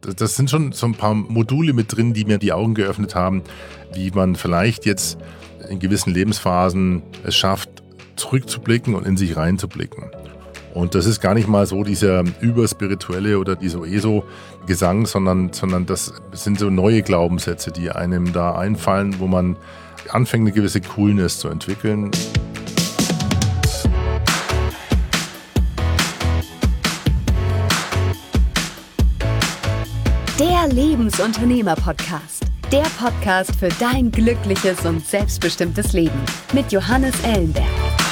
das sind schon so ein paar Module mit drin, die mir die Augen geöffnet haben, wie man vielleicht jetzt in gewissen Lebensphasen es schafft, zurückzublicken und in sich reinzublicken. Und das ist gar nicht mal so dieser überspirituelle oder dieser ESO-Gesang, sondern das sind so neue Glaubenssätze, die einem da einfallen, wo man anfängt, eine gewisse Coolness zu entwickeln. Der Lebensunternehmer-Podcast. Der Podcast für dein glückliches und selbstbestimmtes Leben mit Johannes Ellenberg.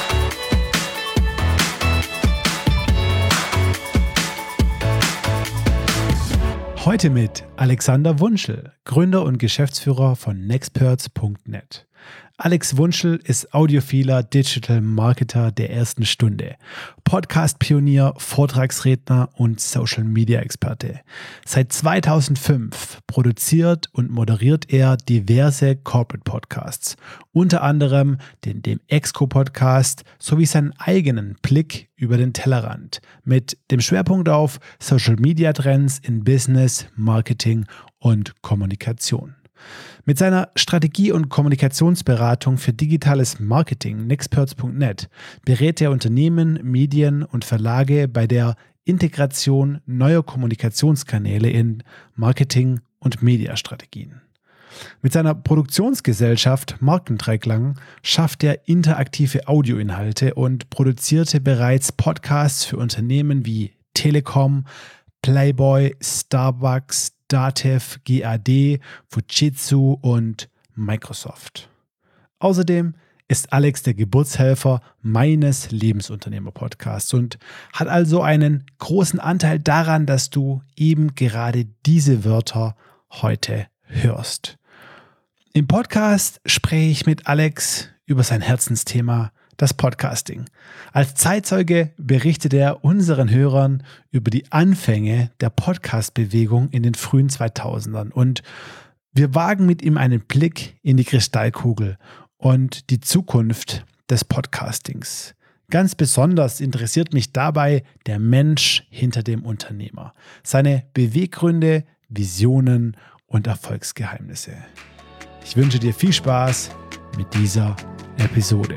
Heute mit Alexander Wunschel, Gründer und Geschäftsführer von Nexperts.net. Alex Wunschel ist audiophiler Digital Marketer der ersten Stunde, Podcast-Pionier, Vortragsredner und Social-Media-Experte. Seit 2005 produziert und moderiert er diverse Corporate-Podcasts, unter anderem den Exco-Podcast sowie seinen eigenen Blick über den Tellerrand mit dem Schwerpunkt auf Social-Media-Trends in Business, Marketing und Kommunikation. Mit seiner Strategie- und Kommunikationsberatung für digitales Marketing Nexperts.net berät er Unternehmen, Medien und Verlage bei der Integration neuer Kommunikationskanäle in Marketing- und Mediastrategien. Mit seiner Produktionsgesellschaft Markendreiklang schafft er interaktive Audioinhalte und produzierte bereits Podcasts für Unternehmen wie Telekom, Playboy, Starbucks, Datev, GAD, Fujitsu und Microsoft. Außerdem ist Alex der Geburtshelfer meines Lebensunternehmer-Podcasts und hat also einen großen Anteil daran, dass du eben gerade diese Wörter heute hörst. Im Podcast spreche ich mit Alex über sein Herzensthema, das Podcasting. Als Zeitzeuge berichtet er unseren Hörern über die Anfänge der Podcast-Bewegung in den frühen 2000ern und wir wagen mit ihm einen Blick in die Kristallkugel und die Zukunft des Podcastings. Ganz besonders interessiert mich dabei der Mensch hinter dem Unternehmer, seine Beweggründe, Visionen und Erfolgsgeheimnisse. Ich wünsche dir viel Spaß mit dieser Episode.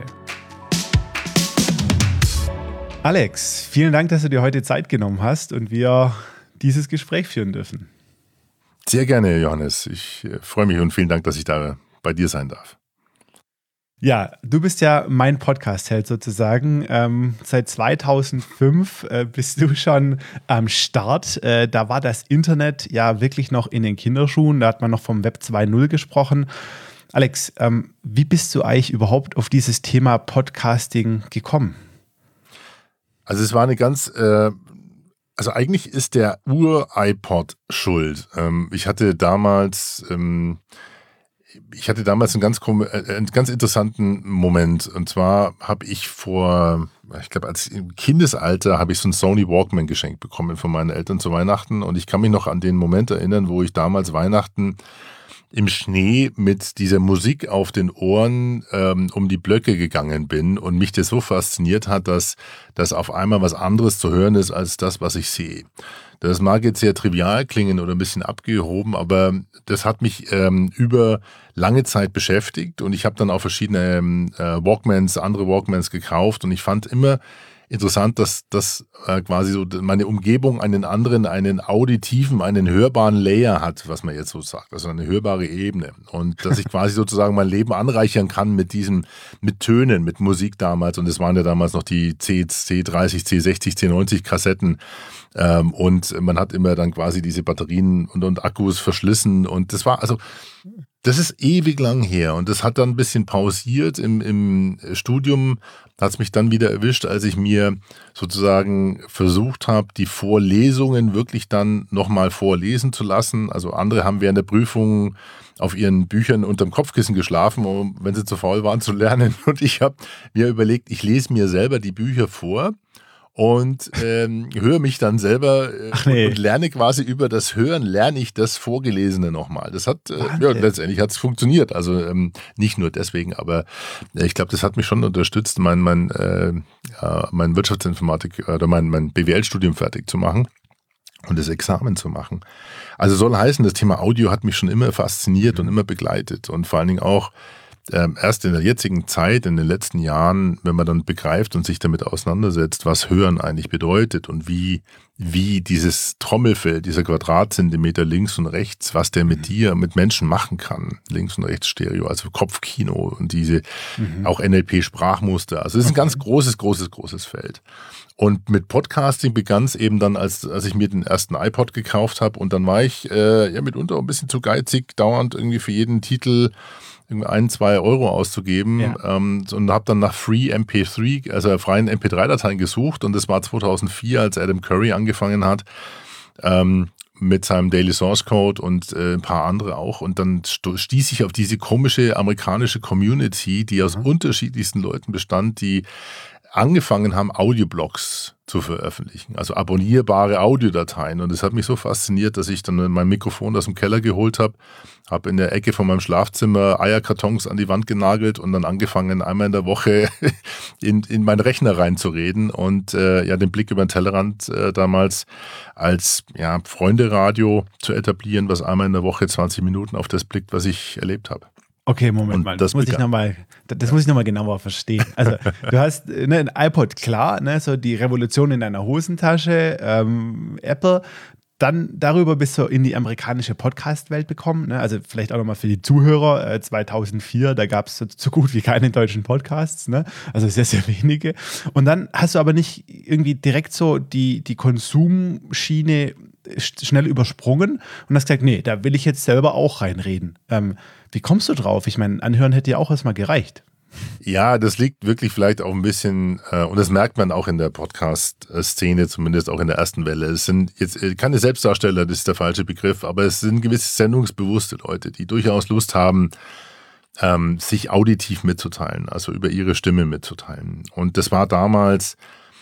Alex, vielen Dank, dass du dir heute Zeit genommen hast und wir dieses Gespräch führen dürfen. Sehr gerne, Johannes. Ich freue mich und vielen Dank, dass ich da bei dir sein darf. Ja, du bist ja mein Podcast-Held sozusagen. Seit 2005 bist du schon am Start. Da war das Internet ja wirklich noch in den Kinderschuhen. Da hat man noch vom Web 2.0 gesprochen. Alex, wie bist du eigentlich überhaupt auf dieses Thema Podcasting gekommen? Also es war eine ganz, also eigentlich ist der Ur-iPod schuld. Ich hatte damals einen ganz interessanten Moment. Und zwar habe ich ich glaube im Kindesalter habe ich so einen Sony Walkman geschenkt bekommen von meinen Eltern zu Weihnachten. Und ich kann mich noch an den Moment erinnern, wo ich damals Weihnachten im Schnee mit dieser Musik auf den Ohren um die Blöcke gegangen bin und mich das so fasziniert hat, dass auf einmal was anderes zu hören ist als das, was ich sehe. Das mag jetzt sehr trivial klingen oder ein bisschen abgehoben, aber das hat mich über lange Zeit beschäftigt und ich habe dann auch verschiedene andere Walkmans gekauft und ich fand immer interessant, dass quasi so meine Umgebung einen auditiven, einen hörbaren Layer hat, was man jetzt so sagt, also eine hörbare Ebene. Und dass ich quasi sozusagen mein Leben anreichern kann mit Tönen, mit Musik damals. Und es waren ja damals noch die C30, C60, C90 Kassetten. Und man hat immer dann quasi diese Batterien und Akkus verschlissen. Und das ist ewig lang her und das hat dann ein bisschen pausiert. Im Studium hat es mich dann wieder erwischt, als ich mir sozusagen versucht habe, die Vorlesungen wirklich dann nochmal vorlesen zu lassen. Also andere haben während der Prüfung auf ihren Büchern unterm Kopfkissen geschlafen, wenn sie zu faul waren zu lernen. Und ich habe mir überlegt, ich lese mir selber die Bücher vor und höre mich dann selber und lerne quasi über das Hören, lerne ich das Vorgelesene nochmal. Das hat, letztendlich hat es funktioniert. Also nicht nur deswegen, aber ich glaube, das hat mich schon unterstützt, mein Wirtschaftsinformatik oder mein BWL-Studium fertig zu machen. und das Examen zu machen. Also soll heißen, das Thema Audio hat mich schon immer fasziniert und immer begleitet und vor allen Dingen auch erst in der jetzigen Zeit, in den letzten Jahren, wenn man dann begreift und sich damit auseinandersetzt, was Hören eigentlich bedeutet und wie dieses Trommelfell, dieser Quadratzentimeter links und rechts, was der mit dir, mit Menschen machen kann, links und rechts Stereo, also Kopfkino und diese auch NLP-Sprachmuster. Also es ist ein ganz großes Feld. Und mit Podcasting begann es eben dann, als ich mir den ersten iPod gekauft habe und dann war ich mitunter ein bisschen zu geizig, dauernd irgendwie für jeden Titel 1-2 Euro auszugeben und habe dann nach Free MP3, also freien MP3-Dateien gesucht und das war 2004, als Adam Curry angefangen hat mit seinem Daily Source Code und ein paar andere auch und dann stieß ich auf diese komische amerikanische Community, die aus unterschiedlichsten Leuten bestand, die angefangen haben, Audioblogs zu veröffentlichen, also abonnierbare Audiodateien. Und das hat mich so fasziniert, dass ich dann mein Mikrofon aus dem Keller geholt habe in der Ecke von meinem Schlafzimmer Eierkartons an die Wand genagelt und dann angefangen, einmal in der Woche in meinen Rechner reinzureden und den Blick über den Tellerrand damals als Freunde-Radio zu etablieren, was einmal in der Woche 20 Minuten auf das blickt, was ich erlebt habe. Okay, Moment mal, das muss ich nochmal genauer verstehen. Also du hast ein iPod, klar, so die Revolution in deiner Hosentasche, Apple, dann darüber bist du in die amerikanische Podcast-Welt gekommen, also vielleicht auch nochmal für die Zuhörer, 2004, da gab es so gut wie keine deutschen Podcasts, also sehr, sehr wenige. Und dann hast du aber nicht irgendwie direkt so die Konsumschiene schnell übersprungen und hast gesagt, nee, da will ich jetzt selber auch reinreden. Wie kommst du drauf? Ich meine, anhören hätte ja auch erstmal gereicht. Ja, das liegt wirklich vielleicht auch ein bisschen, und das merkt man auch in der Podcast-Szene, zumindest auch in der ersten Welle. Es sind jetzt keine Selbstdarsteller, das ist der falsche Begriff, aber es sind gewisse sendungsbewusste Leute, die durchaus Lust haben, sich auditiv mitzuteilen, also über ihre Stimme mitzuteilen. Und das war damals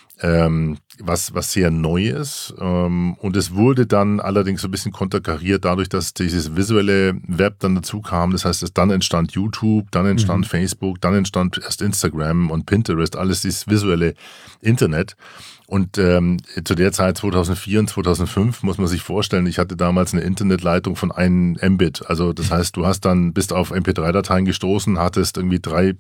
was sehr Neues und es wurde dann allerdings so ein bisschen konterkariert dadurch, dass dieses visuelle Web dann dazu kam. Das heißt, dann entstand YouTube, dann entstand Facebook, dann entstand erst Instagram und Pinterest, alles dieses visuelle Internet. Und zu der Zeit 2004 und 2005 muss man sich vorstellen, ich hatte damals eine Internetleitung von 1 Mbit. Also das heißt, bist auf MP3-Dateien gestoßen, hattest irgendwie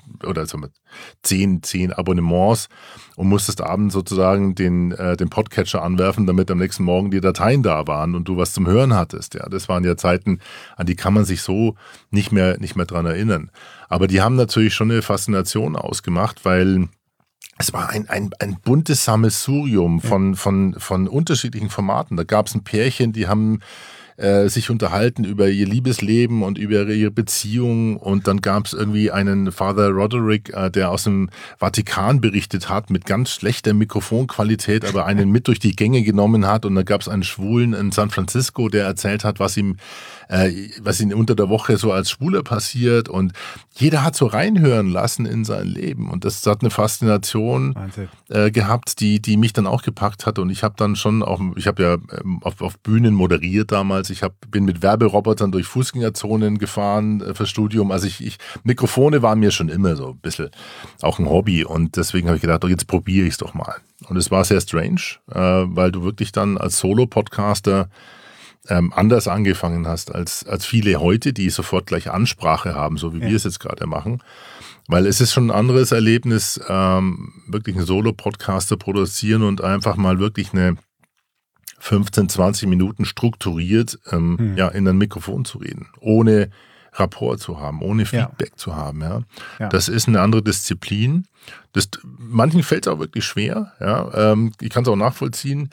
10 Abonnements und musstest abends sozusagen den Podcatcher anwerfen, damit am nächsten Morgen die Dateien da waren und du was zum Hören hattest. Ja, das waren ja Zeiten, an die kann man sich so nicht mehr dran erinnern. Aber die haben natürlich schon eine Faszination ausgemacht, weil es war ein buntes Sammelsurium von unterschiedlichen Formaten. Da gab es ein Pärchen, die haben sich unterhalten über ihr Liebesleben und über ihre Beziehung und dann gab es irgendwie einen Father Roderick, der aus dem Vatikan berichtet hat mit ganz schlechter Mikrofonqualität, aber einen mit durch die Gänge genommen hat und dann gab es einen Schwulen in San Francisco, der erzählt hat, was ihm unter der Woche so als Schwuler passiert und jeder hat so reinhören lassen in sein Leben und das hat eine Faszination gehabt, die mich dann auch gepackt hat und ich habe dann schon ich habe ja auf Bühnen moderiert damals, bin mit Werberobotern durch Fußgängerzonen gefahren fürs Studium, also Mikrofone waren mir schon immer so ein bisschen auch ein Hobby und deswegen habe ich gedacht, jetzt probiere ich es doch mal und es war sehr strange, weil du wirklich dann als Solo-Podcaster anders angefangen hast als viele heute, die sofort gleich Ansprache haben, so wie wir es jetzt gerade machen. Weil es ist schon ein anderes Erlebnis, wirklich einen Solo-Podcaster produzieren und einfach mal wirklich eine 15, 20 Minuten strukturiert in ein Mikrofon zu reden, ohne Rapport zu haben, ohne Feedback zu haben. Ja. Das ist eine andere Disziplin. Manchen fällt es auch wirklich schwer. Ja. Ich kann es auch nachvollziehen.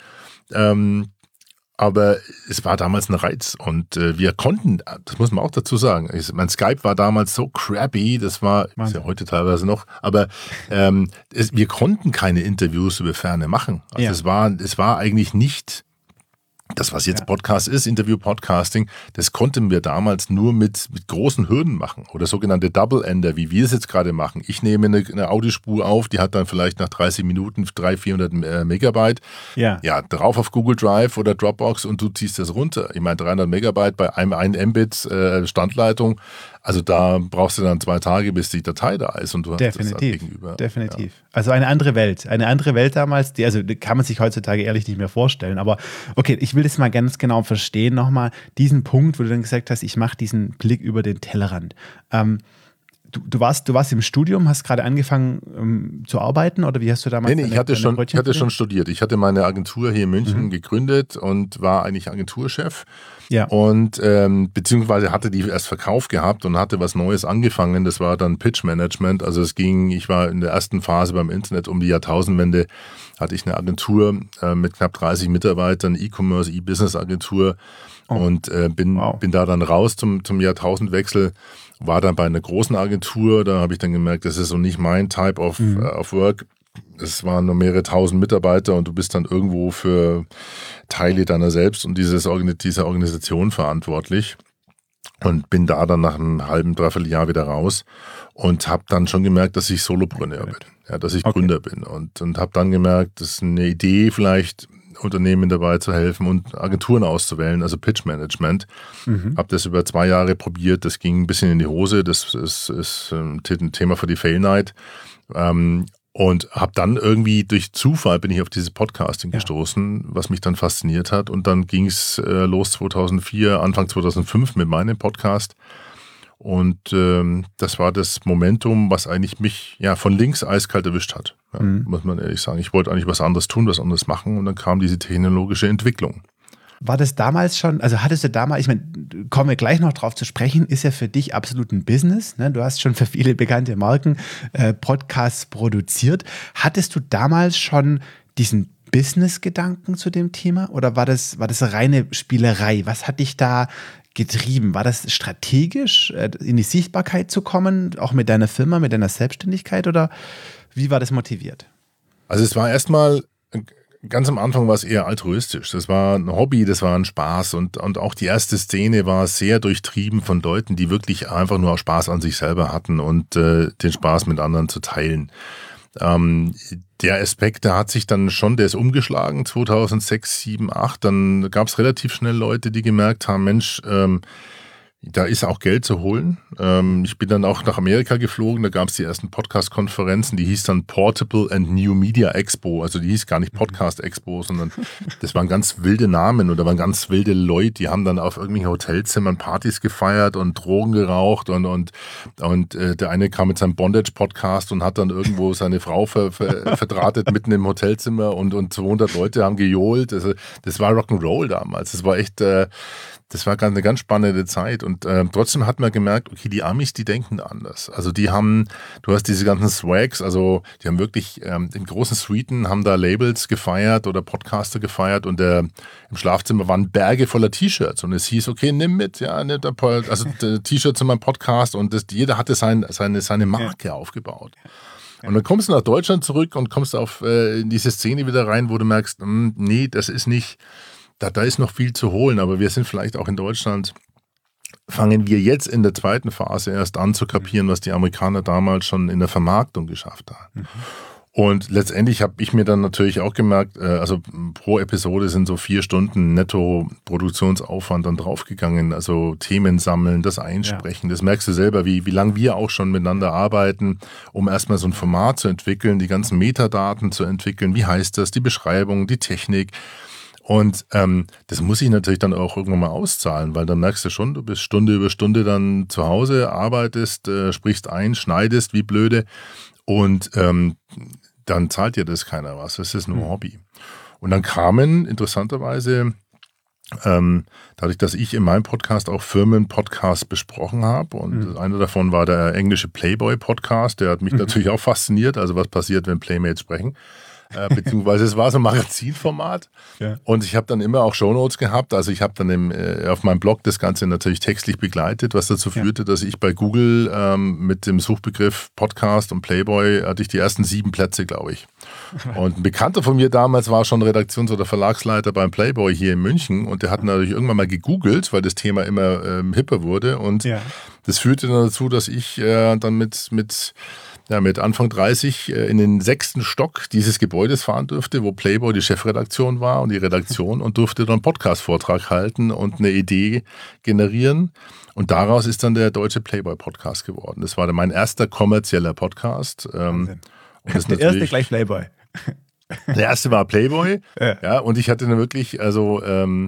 Aber es war damals ein Reiz und wir konnten, das muss man auch dazu sagen, mein Skype war damals so crappy, das ist ja heute teilweise noch, aber wir konnten keine Interviews über Ferne machen. Also es war eigentlich nicht das, was jetzt Podcast ist, Interview-Podcasting, das konnten wir damals nur mit großen Hürden machen oder sogenannte Double-Ender, wie wir es jetzt gerade machen. Ich nehme eine Audiospur auf, die hat dann vielleicht nach 30 Minuten 300-400 Megabyte. Ja, drauf auf Google Drive oder Dropbox und du ziehst das runter. Ich meine, 300 Megabyte bei einem 1 Mbit Standleitung. Also da brauchst du dann 2 Tage, bis die Datei da ist und du hast das gegenüber. Definitiv. Ja. Also eine andere Welt damals, die kann man sich heutzutage ehrlich nicht mehr vorstellen. Aber okay, ich will das mal ganz genau verstehen, nochmal diesen Punkt, wo du dann gesagt hast, ich mache diesen Blick über den Tellerrand. Du warst im Studium, hast gerade angefangen zu arbeiten oder wie hast du damals? Nee, ich hatte schon studiert. Ich hatte meine Agentur hier in München gegründet und war eigentlich Agenturchef. Ja. Und beziehungsweise hatte die erst verkauft gehabt und hatte was Neues angefangen. Das war dann Pitch Management. Also ich war in der ersten Phase beim Internet um die Jahrtausendwende, hatte ich eine Agentur mit knapp 30 Mitarbeitern, E-Commerce, E-Business-Agentur und bin da dann raus zum Jahrtausendwechsel. War dann bei einer großen Agentur, da habe ich dann gemerkt, das ist so nicht mein Type of Work. Es waren nur mehrere tausend Mitarbeiter und du bist dann irgendwo für Teile deiner selbst und dieser Organisation verantwortlich. Und bin da dann nach einem halben, dreiviertel Jahr wieder raus und habe dann schon gemerkt, dass ich Solopreneur bin, ja, dass ich Gründer bin. Und habe dann gemerkt, das ist eine Idee, vielleicht Unternehmen dabei zu helfen und Agenturen auszuwählen, also Pitch Management. Habe das über 2 Jahre probiert, das ging ein bisschen in die Hose, das ist ein Thema für die Fail Night. Und habe dann irgendwie durch Zufall bin ich auf dieses Podcasting gestoßen, was mich dann fasziniert hat. Und dann ging es los 2004, Anfang 2005 mit meinem Podcast. Und das war das Momentum, was eigentlich mich von links eiskalt erwischt hat, muss man ehrlich sagen. Ich wollte eigentlich was anderes tun, was anderes machen und dann kam diese technologische Entwicklung. War das damals schon, also hattest du damals, ich meine, kommen wir gleich noch drauf zu sprechen, ist ja für dich absolut ein Business, ne? Du hast schon für viele bekannte Marken Podcasts produziert. Hattest du damals schon diesen Business-Gedanken zu dem Thema oder war das reine Spielerei? Was hat dich da getrieben? War das strategisch, in die Sichtbarkeit zu kommen, auch mit deiner Firma, mit deiner Selbstständigkeit oder wie war das motiviert? Also es war erstmal, ganz am Anfang war es eher altruistisch. Das war ein Hobby, das war ein Spaß und auch die erste Szene war sehr durchtrieben von Leuten, die wirklich einfach nur Spaß an sich selber hatten und den Spaß mit anderen zu teilen. Der Aspekt, der hat sich dann schon, der ist umgeschlagen 2006, 7, 8. Dann gab es relativ schnell Leute, die gemerkt haben, Mensch, da ist auch Geld zu holen. Ich bin dann auch nach Amerika geflogen, da gab es die ersten Podcast-Konferenzen, die hieß dann Portable and New Media Expo, also die hieß gar nicht Podcast Expo, sondern das waren ganz wilde Namen und da waren ganz wilde Leute, die haben dann auf irgendwelchen Hotelzimmern Partys gefeiert und Drogen geraucht und der eine kam mit seinem Bondage-Podcast und hat dann irgendwo seine Frau verdrahtet mitten im Hotelzimmer und 200 Leute haben gejohlt. Das war Rock'n'Roll damals, das war echt... Das war eine ganz spannende Zeit und trotzdem hat man gemerkt, okay, die Amis, die denken anders. Also du hast diese ganzen Swags, also die haben wirklich in großen Suiten haben da Labels gefeiert oder Podcaster gefeiert und im Schlafzimmer waren Berge voller T-Shirts und es hieß, okay, nimm mit, T-Shirt zu meinem Podcast und jeder hatte seine Marke aufgebaut. Und dann kommst du nach Deutschland zurück und kommst in diese Szene wieder rein, wo du merkst, nee, das ist nicht... Da ist noch viel zu holen, aber wir sind vielleicht auch in Deutschland, fangen wir jetzt in der zweiten Phase erst an zu kapieren, was die Amerikaner damals schon in der Vermarktung geschafft haben. Und letztendlich habe ich mir dann natürlich auch gemerkt, also pro Episode sind so 4 Stunden Netto-Produktionsaufwand dann draufgegangen, also Themen sammeln, das Einsprechen, das merkst du selber, wie lange wir auch schon miteinander arbeiten, um erstmal so ein Format zu entwickeln, die ganzen Metadaten zu entwickeln, wie heißt das, die Beschreibung, die Technik. Und das muss ich natürlich dann auch irgendwann mal auszahlen, weil dann merkst du schon, du bist Stunde über Stunde dann zu Hause, arbeitest, sprichst ein, schneidest wie blöde und dann zahlt dir das keiner was. Das ist nur Hobby. Und dann kamen interessanterweise, dadurch, dass ich in meinem Podcast auch Firmen-Podcasts besprochen habe und einer davon war der englische Playboy-Podcast, der hat mich natürlich auch fasziniert, also was passiert, wenn Playmates sprechen. Beziehungsweise es war so ein Magazinformat und ich habe dann immer auch Shownotes gehabt, also ich habe dann auf meinem Blog das Ganze natürlich textlich begleitet, was dazu führte, dass ich bei Google mit dem Suchbegriff Podcast und Playboy hatte ich die ersten 7 Plätze, glaube ich. Und ein Bekannter von mir damals war schon Redaktions- oder Verlagsleiter beim Playboy hier in München und der hat natürlich irgendwann mal gegoogelt, weil das Thema immer hipper wurde und das führte dann dazu, dass ich dann mit mit Anfang 30 in den 6. Stock dieses Gebäudes fahren durfte, wo Playboy die Chefredaktion war und die Redaktion und durfte dann einen Podcast-Vortrag halten und eine Idee generieren. Und daraus ist dann der deutsche Playboy-Podcast geworden. Das war dann mein erster kommerzieller Podcast. Und das der erste gleich Playboy. Der erste war Playboy. Ja, und ich hatte dann wirklich, also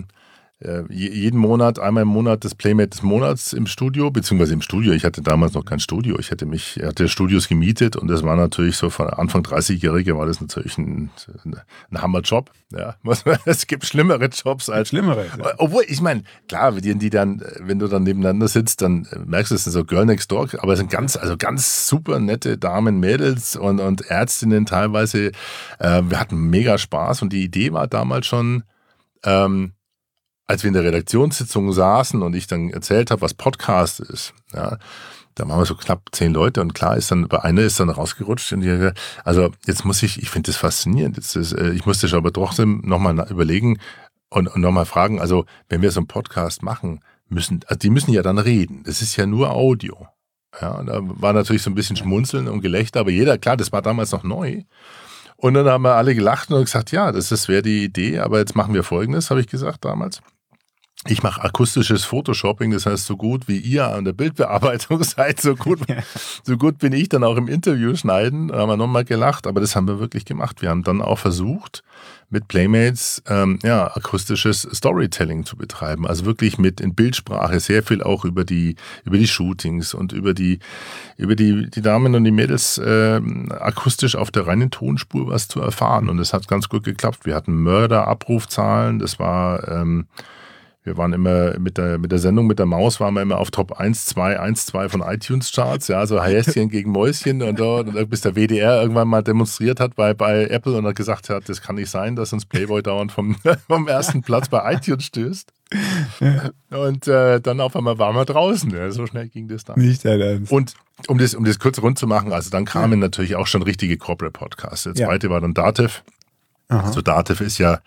jeden Monat, einmal im Monat das Playmate des Monats im Studio, beziehungsweise im Studio. Ich hatte damals noch kein Studio. Ich hatte Studios gemietet und das war natürlich so von Anfang 30-Jährige war das natürlich ein Hammerjob. Ja, es gibt schlimmere Jobs als schlimmere. Ja. Obwohl, ich meine, klar, die dann, wenn du dann nebeneinander sitzt, dann merkst du, es sind so Girl Next Door, aber es sind ganz super nette Damen, Mädels und Ärztinnen teilweise. Wir hatten mega Spaß und die Idee war damals schon, als wir in der Redaktionssitzung saßen und ich dann erzählt habe, was Podcast ist, ja, da waren wir so knapp 10 Leute und klar ist dann, eine ist dann rausgerutscht und die hat gesagt, also jetzt muss ich finde das faszinierend, ich musste schon aber trotzdem nochmal überlegen und nochmal fragen, also wenn wir so einen Podcast machen, die müssen ja dann reden, das ist ja nur Audio. Ja, und da war natürlich so ein bisschen Schmunzeln und Gelächter, aber jeder, klar, das war damals noch neu. Und dann haben wir alle gelacht und gesagt, ja, das wäre die Idee, aber jetzt machen wir Folgendes, habe ich gesagt damals. Ich mache akustisches Photoshopping, das heißt, so gut wie ihr an der Bildbearbeitung seid, so gut bin ich dann auch im Interview schneiden. Da haben wir nochmal gelacht, aber das haben wir wirklich gemacht. Wir haben dann auch versucht, mit Playmates akustisches Storytelling zu betreiben. Also wirklich in Bildsprache sehr viel auch über die Shootings und über die Damen und die Mädels akustisch auf der reinen Tonspur was zu erfahren. Und es hat ganz gut geklappt. Wir hatten Mörder-Abrufzahlen, das war wir waren immer mit der Sendung mit der Maus waren wir immer auf Top 1, 2 von iTunes-Charts, ja, so Häschen gegen Mäuschen und bis der WDR irgendwann mal demonstriert hat bei Apple und hat gesagt hat, das kann nicht sein, dass uns Playboy dauernd vom ersten Platz bei iTunes stößt. Und dann auf einmal waren wir draußen, ja, so schnell ging das dann. Nicht dein Ernst. Und um das kurz rund zu machen, also dann kamen natürlich auch schon richtige Corporate-Podcasts. Der zweite war dann Datev. Aha. Also Datev ist ja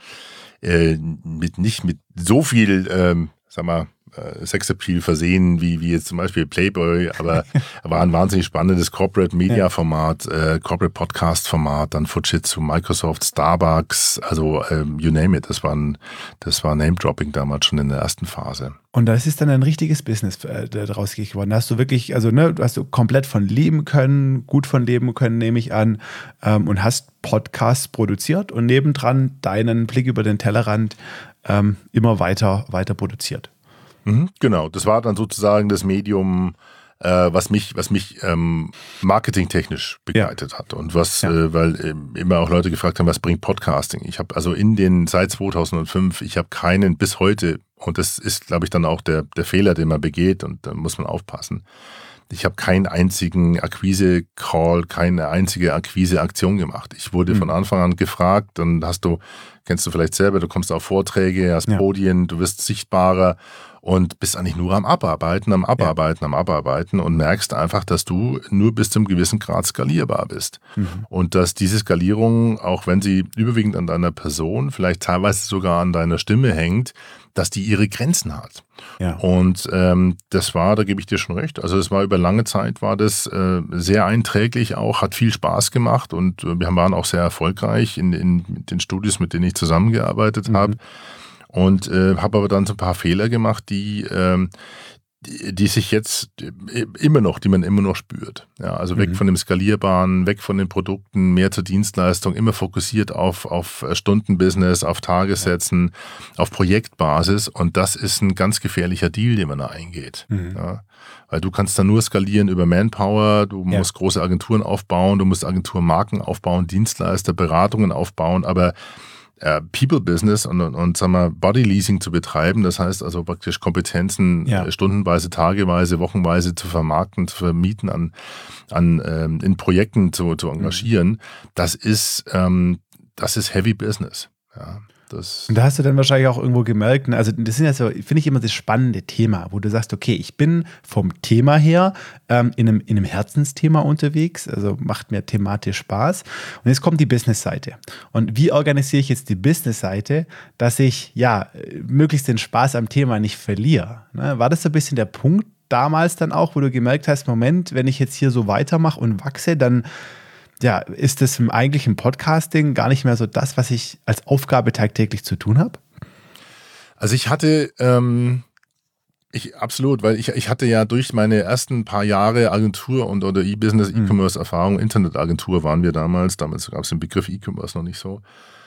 nicht mit so viel, Sexappeal versehen wie jetzt zum Beispiel Playboy, aber war ein wahnsinnig spannendes Corporate Media Format, Corporate Podcast Format, dann Fujitsu, Microsoft, Starbucks, also you name it. Das war Name Dropping damals schon in der ersten Phase. Und das ist dann ein richtiges Business daraus geworden. Da hast du wirklich, hast du komplett von leben können, gut von leben können, nehme ich an, und hast Podcasts produziert und nebendran deinen Blick über den Tellerrand immer weiter produziert. Genau, das war dann sozusagen das Medium, was mich marketingtechnisch begleitet hat und weil immer auch Leute gefragt haben, was bringt Podcasting? Ich habe also seit 2005, ich habe keinen bis heute, und das ist, glaube ich, dann auch der Fehler, den man begeht, und da muss man aufpassen. Ich habe keinen einzigen Akquise-Call, keine einzige Akquise-Aktion gemacht. Ich wurde von Anfang an gefragt, dann kennst du vielleicht selber, du kommst auf Vorträge, hast Podien, du wirst sichtbarer und bist eigentlich nur am Abarbeiten und merkst einfach, dass du nur bis zum gewissen Grad skalierbar bist. Und dass diese Skalierung, auch wenn sie überwiegend an deiner Person, vielleicht teilweise sogar an deiner Stimme hängt, dass die ihre Grenzen hat. Ja. Und da gebe ich dir schon recht, also es war über lange Zeit, war das sehr einträglich auch, hat viel Spaß gemacht und wir waren auch sehr erfolgreich in den Studios, mit denen ich zusammengearbeitet habe. Und habe aber dann so ein paar Fehler gemacht, die sich jetzt die man immer noch spürt. Ja, also weg von dem Skalierbaren, weg von den Produkten, mehr zur Dienstleistung, immer fokussiert auf Stundenbusiness, auf Tagessätzen, auf Projektbasis. Und das ist ein ganz gefährlicher Deal, den man da eingeht. Ja, weil du kannst dann nur skalieren über Manpower, du musst große Agenturen aufbauen, du musst Agenturmarken aufbauen, Dienstleister, Beratungen aufbauen, aber People-Business und sagen wir, Body-Leasing zu betreiben, das heißt also praktisch Kompetenzen stundenweise, tageweise, wochenweise zu vermarkten, zu vermieten, in Projekten zu engagieren, das ist Heavy Business. Ja. Und da hast du dann wahrscheinlich auch irgendwo gemerkt, also das sind ja so, finde ich immer das spannende Thema, wo du sagst, okay, ich bin vom Thema her in einem Herzensthema unterwegs, also macht mir thematisch Spaß. Und jetzt kommt die Business-Seite. Und wie organisiere ich jetzt die Business-Seite, dass ich möglichst den Spaß am Thema nicht verliere? Ne? War das so ein bisschen der Punkt, damals dann auch, wo du gemerkt hast, Moment, wenn ich jetzt hier so weitermache und wachse, dann ist das eigentlich im Podcasting gar nicht mehr so das, was ich als Aufgabe tagtäglich zu tun habe? Also ich hatte, absolut, weil ich hatte ja durch meine ersten paar Jahre Agentur oder E-Business, E-Commerce-Erfahrung, Internetagentur waren wir damals gab es den Begriff E-Commerce noch nicht so,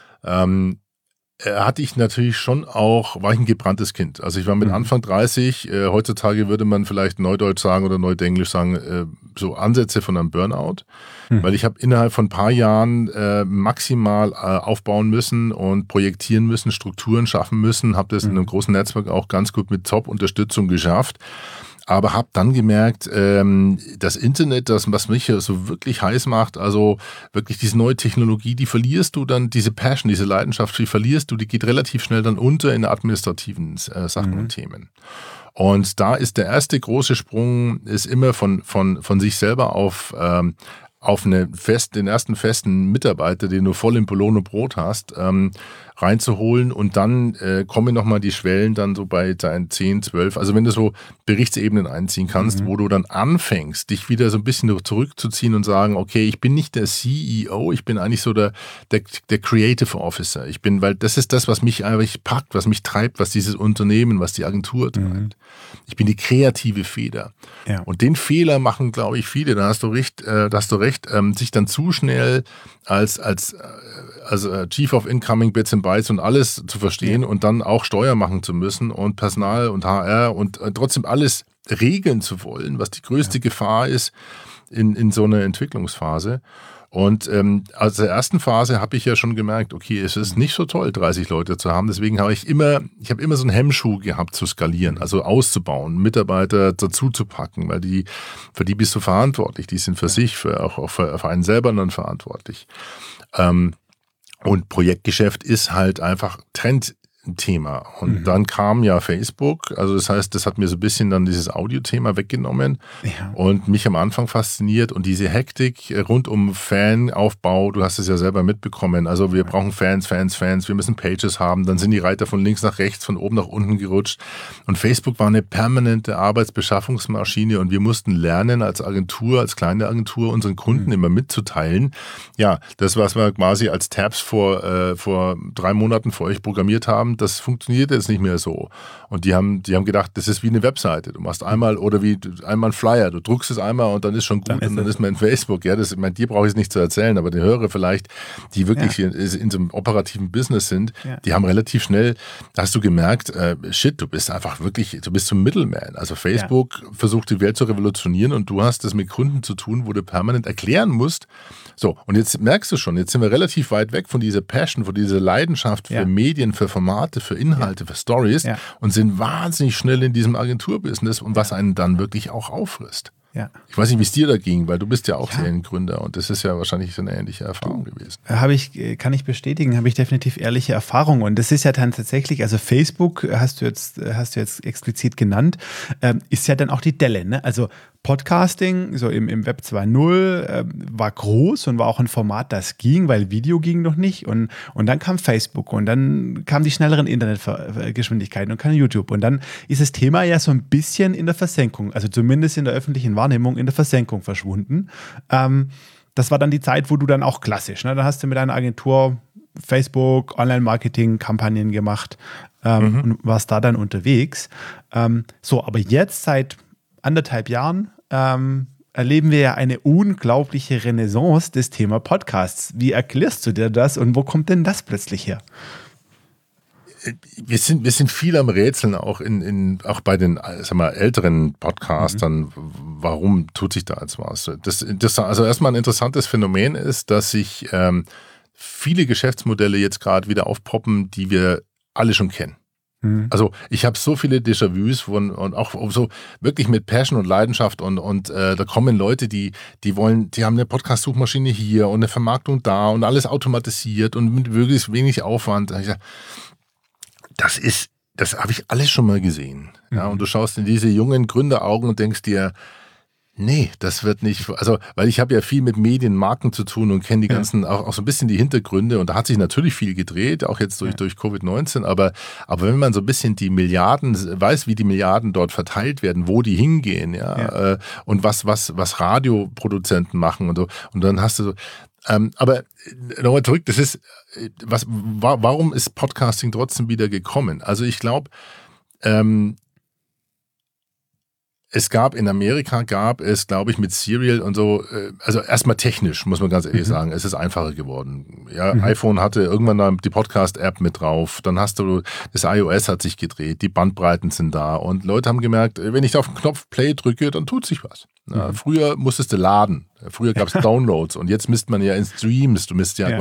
hatte ich natürlich schon auch, war ich ein gebranntes Kind. Also ich war mit Anfang 30, heutzutage würde man vielleicht Neudeutsch sagen oder Neudenglisch sagen, so Ansätze von einem Burnout, weil ich habe innerhalb von ein paar Jahren maximal aufbauen müssen und projektieren müssen, Strukturen schaffen müssen, habe das in einem großen Netzwerk auch ganz gut mit Top-Unterstützung geschafft. Aber habe dann gemerkt, das Internet, das, was mich so wirklich heiß macht, also wirklich diese neue Technologie, die verlierst du dann, diese Passion, diese Leidenschaft, die verlierst du, die geht relativ schnell dann unter in administrativen Sachen und Themen. Und da ist der erste große Sprung, ist immer von sich selber auf den ersten festen Mitarbeiter, den du voll im Belohn und Brot hast, reinzuholen und dann kommen nochmal die Schwellen dann so bei deinen 10, 12, also wenn du so Berichtsebenen einziehen kannst, wo du dann anfängst, dich wieder so ein bisschen zurückzuziehen und sagen, okay, ich bin nicht der CEO, ich bin eigentlich so der Creative Officer. Weil das ist das, was mich eigentlich packt, was mich treibt, was dieses Unternehmen, was die Agentur treibt. Ich bin die kreative Feder. Ja. Und den Fehler machen, glaube ich, viele, da hast du recht, sich dann zu schnell als Chief of Incoming Bits and Bytes und alles zu verstehen und dann auch Steuer machen zu müssen und Personal und HR und trotzdem alles regeln zu wollen, was die größte Gefahr ist in so einer Entwicklungsphase. Und aus der ersten Phase habe ich ja schon gemerkt, okay, es ist nicht so toll, 30 Leute zu haben. Deswegen habe ich immer so einen Hemmschuh gehabt zu skalieren, also auszubauen, Mitarbeiter dazu zu packen, weil für die bist du verantwortlich. Die sind für sich, auch für einen selber dann verantwortlich. Und Projektgeschäft ist halt einfach Trendthema. Und dann kam ja Facebook, also das heißt, das hat mir so ein bisschen dann dieses Audio-Thema weggenommen und mich am Anfang fasziniert und diese Hektik rund um Fanaufbau, du hast es ja selber mitbekommen, also wir brauchen Fans, wir müssen Pages haben, dann sind die Reiter von links nach rechts, von oben nach unten gerutscht und Facebook war eine permanente Arbeitsbeschaffungsmaschine und wir mussten lernen als Agentur, als kleine Agentur unseren Kunden immer mitzuteilen, ja, das, was wir quasi als Tabs vor 3 Monaten für euch programmiert haben, das funktioniert jetzt nicht mehr so. Und die haben gedacht, das ist wie eine Webseite. Du machst einmal einen Flyer, du druckst es einmal und dann ist schon gut und dann ist man in Facebook. Ja, dir brauche ich es nicht zu erzählen, aber die Hörer vielleicht, die wirklich in so einem operativen Business sind, die haben relativ schnell, da hast du gemerkt, du bist einfach wirklich, du bist so ein Middleman. Also Facebook versucht die Welt zu revolutionieren und du hast das mit Kunden zu tun, wo du permanent erklären musst. So, und jetzt merkst du schon, jetzt sind wir relativ weit weg von dieser Passion, von dieser Leidenschaft für Medien, für Formate, für Inhalte, für Stories und sind wahnsinnig schnell in diesem Agenturbusiness und was einen dann wirklich auch auffrisst. Ja. Ich weiß nicht, wie es dir da ging, weil du bist ja auch Seriengründer und das ist ja wahrscheinlich so eine ähnliche Erfahrung gewesen. Kann ich bestätigen, habe ich definitiv ehrliche Erfahrungen und das ist ja dann tatsächlich, also Facebook hast du jetzt explizit genannt, ist ja dann auch die Delle, ne? Also Podcasting, so im Web 2.0 war groß und war auch ein Format, das ging, weil Video ging noch nicht und dann kam Facebook und dann kamen die schnelleren Internetgeschwindigkeiten und kam YouTube und dann ist das Thema ja so ein bisschen in der Versenkung, also zumindest in der öffentlichen Wahrnehmung in der Versenkung verschwunden. Das war dann die Zeit, wo du dann auch klassisch, ne? Da hast du mit einer Agentur Facebook, Online-Marketing-Kampagnen gemacht und warst da dann unterwegs. Aber jetzt seit 1,5 Jahren erleben wir ja eine unglaubliche Renaissance des Thema Podcasts. Wie erklärst du dir das und wo kommt denn das plötzlich her? Wir sind viel am Rätseln, auch auch bei den älteren Podcastern. Warum tut sich da jetzt was? Also erstmal ein interessantes Phänomen ist, dass sich viele Geschäftsmodelle jetzt gerade wieder aufpoppen, die wir alle schon kennen. Also ich habe so viele Déjà-vus und auch so wirklich mit Passion und Leidenschaft und da kommen Leute, die haben eine Podcast-Suchmaschine hier und eine Vermarktung da und alles automatisiert und mit wirklich wenig Aufwand. Das habe ich alles schon mal gesehen. Ja, und du schaust in diese jungen Gründeraugen und denkst dir, Nee, das wird nicht, also, weil ich habe ja viel mit Medienmarken zu tun und kenne die ganzen, auch so ein bisschen die Hintergründe und da hat sich natürlich viel gedreht, auch jetzt durch Covid-19, aber wenn man so ein bisschen die Milliarden, weiß, wie die Milliarden dort verteilt werden, wo die hingehen, und was Radioproduzenten machen und so, und dann hast du so, aber nochmal zurück, das ist, warum ist Podcasting trotzdem wieder gekommen? Also ich glaube, in Amerika gab es, glaube ich, mit Serial und so, also erstmal technisch, muss man ganz ehrlich sagen, es ist einfacher geworden. Ja, iPhone hatte irgendwann dann die Podcast-App mit drauf, dann hast du, das iOS hat sich gedreht, die Bandbreiten sind da und Leute haben gemerkt, wenn ich auf den Knopf Play drücke, dann tut sich was. Ja, früher musstest du laden, früher gab es Downloads und jetzt misst man ja in Streams, du misst ja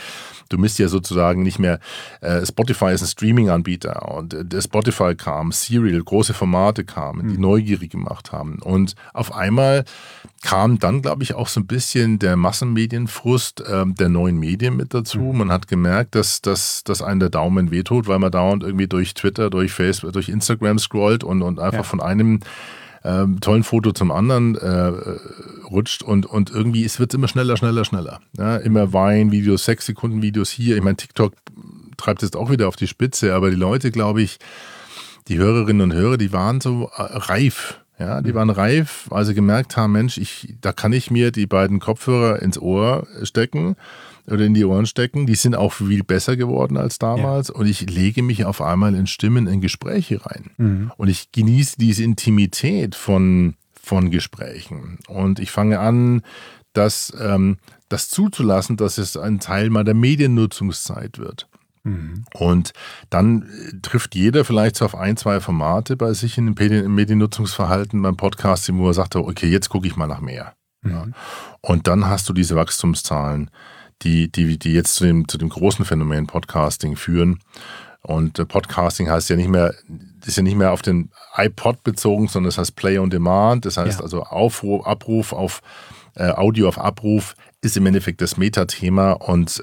sozusagen nicht mehr, Spotify ist ein Streaming-Anbieter und Spotify kam, Serial, große Formate kamen, die neugierig gemacht haben und auf einmal kam dann, glaube ich, auch so ein bisschen der Massenmedienfrust der neuen Medien mit dazu. Man hat gemerkt, dass einem der Daumen wehtut, weil man dauernd irgendwie durch Twitter, durch Facebook, durch Instagram scrollt und einfach von einem tollen Foto zum anderen rutscht und irgendwie, es wird immer schneller. Ja, immer Wein-Videos, 6-Sekunden-Videos hier. Ich meine, TikTok treibt es auch wieder auf die Spitze, aber die Leute, glaube ich, die Hörerinnen und Hörer, die waren so reif. Ja, die waren reif, weil sie gemerkt haben, Mensch, da kann ich mir die beiden Kopfhörer ins Ohr stecken oder in die Ohren stecken. Die sind auch viel besser geworden als damals und ich lege mich auf einmal in Stimmen, in Gespräche rein. Und ich genieße diese Intimität von Gesprächen und ich fange an, das zuzulassen, dass es ein Teil meiner Mediennutzungszeit wird. Und dann trifft jeder vielleicht so auf 1-2 Formate bei sich im Mediennutzungsverhalten beim Podcasting, wo er sagt, okay, jetzt gucke ich mal nach mehr. Ja. Und dann hast du diese Wachstumszahlen, die jetzt zu dem großen Phänomen Podcasting führen. Und Podcasting heißt ist ja nicht mehr auf den iPod bezogen, sondern das heißt Play on Demand. Das heißt also Abruf auf Audio auf Abruf ist im Endeffekt das Metathema und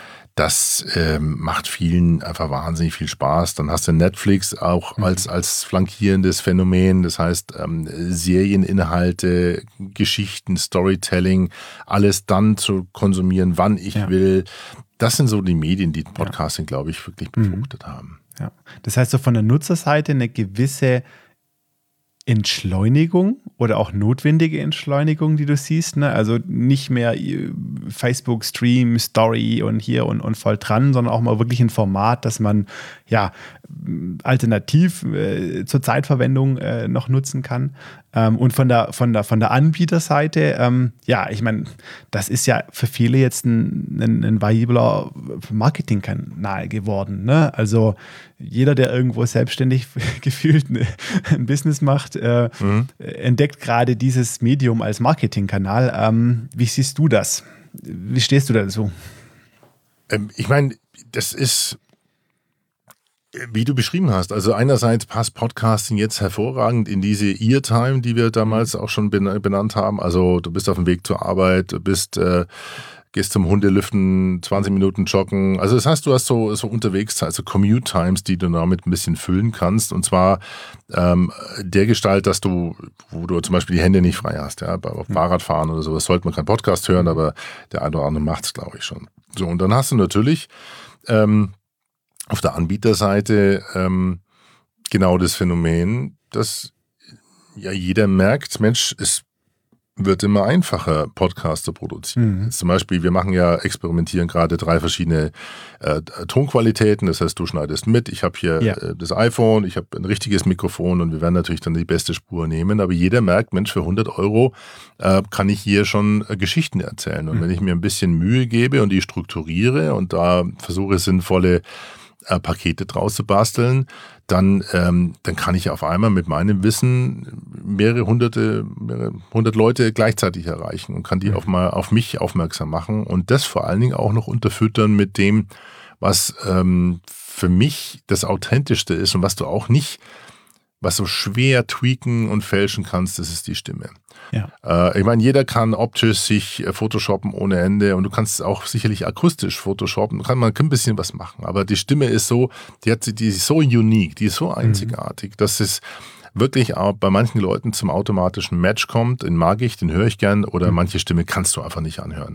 das macht vielen einfach wahnsinnig viel Spaß. Dann hast du Netflix auch als flankierendes Phänomen. Das heißt, Serieninhalte, Geschichten, Storytelling, alles dann zu konsumieren, wann ich will. Das sind so die Medien, die Podcasting, glaube ich, wirklich befruchtet haben. Ja. Das heißt, so von der Nutzerseite eine gewisse Entschleunigung oder auch notwendige Entschleunigung, die du siehst, ne? Also nicht mehr Facebook, Stream, Story und hier und voll dran, sondern auch mal wirklich ein Format, das man alternativ zur Zeitverwendung noch nutzen kann. Und von der Anbieterseite, ich meine, das ist ja für viele jetzt ein variabler Marketingkanal geworden, ne? Also jeder, der irgendwo selbstständig gefühlt ein Business macht, entdeckt gerade dieses Medium als Marketingkanal. Wie siehst du das? Wie stehst du dazu? Ich meine, das ist, wie du beschrieben hast, also einerseits passt Podcasting jetzt hervorragend in diese Ear-Time, die wir damals auch schon benannt haben. Also du bist auf dem Weg zur Arbeit, du gehst zum Hundelüften, 20 Minuten joggen. Also das heißt, du hast so Unterwegszeit, also Commute-Times, die du damit ein bisschen füllen kannst. Und zwar der Gestalt, wo du zum Beispiel die Hände nicht frei hast, ja, beim Fahrradfahren oder so. Das sollte man keinen Podcast hören, aber der eine oder andere macht es, glaube ich, schon. So, und dann hast du natürlich auf der Anbieterseite genau das Phänomen, dass ja jeder merkt, Mensch, es wird immer einfacher, Podcasts zu produzieren. Zum Beispiel, wir experimentieren gerade 3 verschiedene Tonqualitäten. Das heißt, du schneidest mit. Ich habe hier das iPhone, ich habe ein richtiges Mikrofon und wir werden natürlich dann die beste Spur nehmen. Aber jeder merkt, Mensch, für 100 € kann ich hier schon Geschichten erzählen. Und wenn ich mir ein bisschen Mühe gebe und die strukturiere und da versuche, sinnvolle Pakete draus zu basteln, dann kann ich auf einmal mit meinem Wissen mehrere hundert Leute gleichzeitig erreichen und kann die auch mal auf mich aufmerksam machen und das vor allen Dingen auch noch unterfüttern mit dem, was für mich das Authentischste ist und was so schwer tweaken und fälschen kannst, das ist die Stimme. Ja. Ich meine, jeder kann optisch sich photoshoppen ohne Ende und du kannst auch sicherlich akustisch photoshoppen. Man kann ein bisschen was machen, aber die Stimme ist so, die ist so unique, die ist so einzigartig, dass es wirklich auch bei manchen Leuten zum automatischen Match kommt, den mag ich, den höre ich gern, oder manche Stimme kannst du einfach nicht anhören.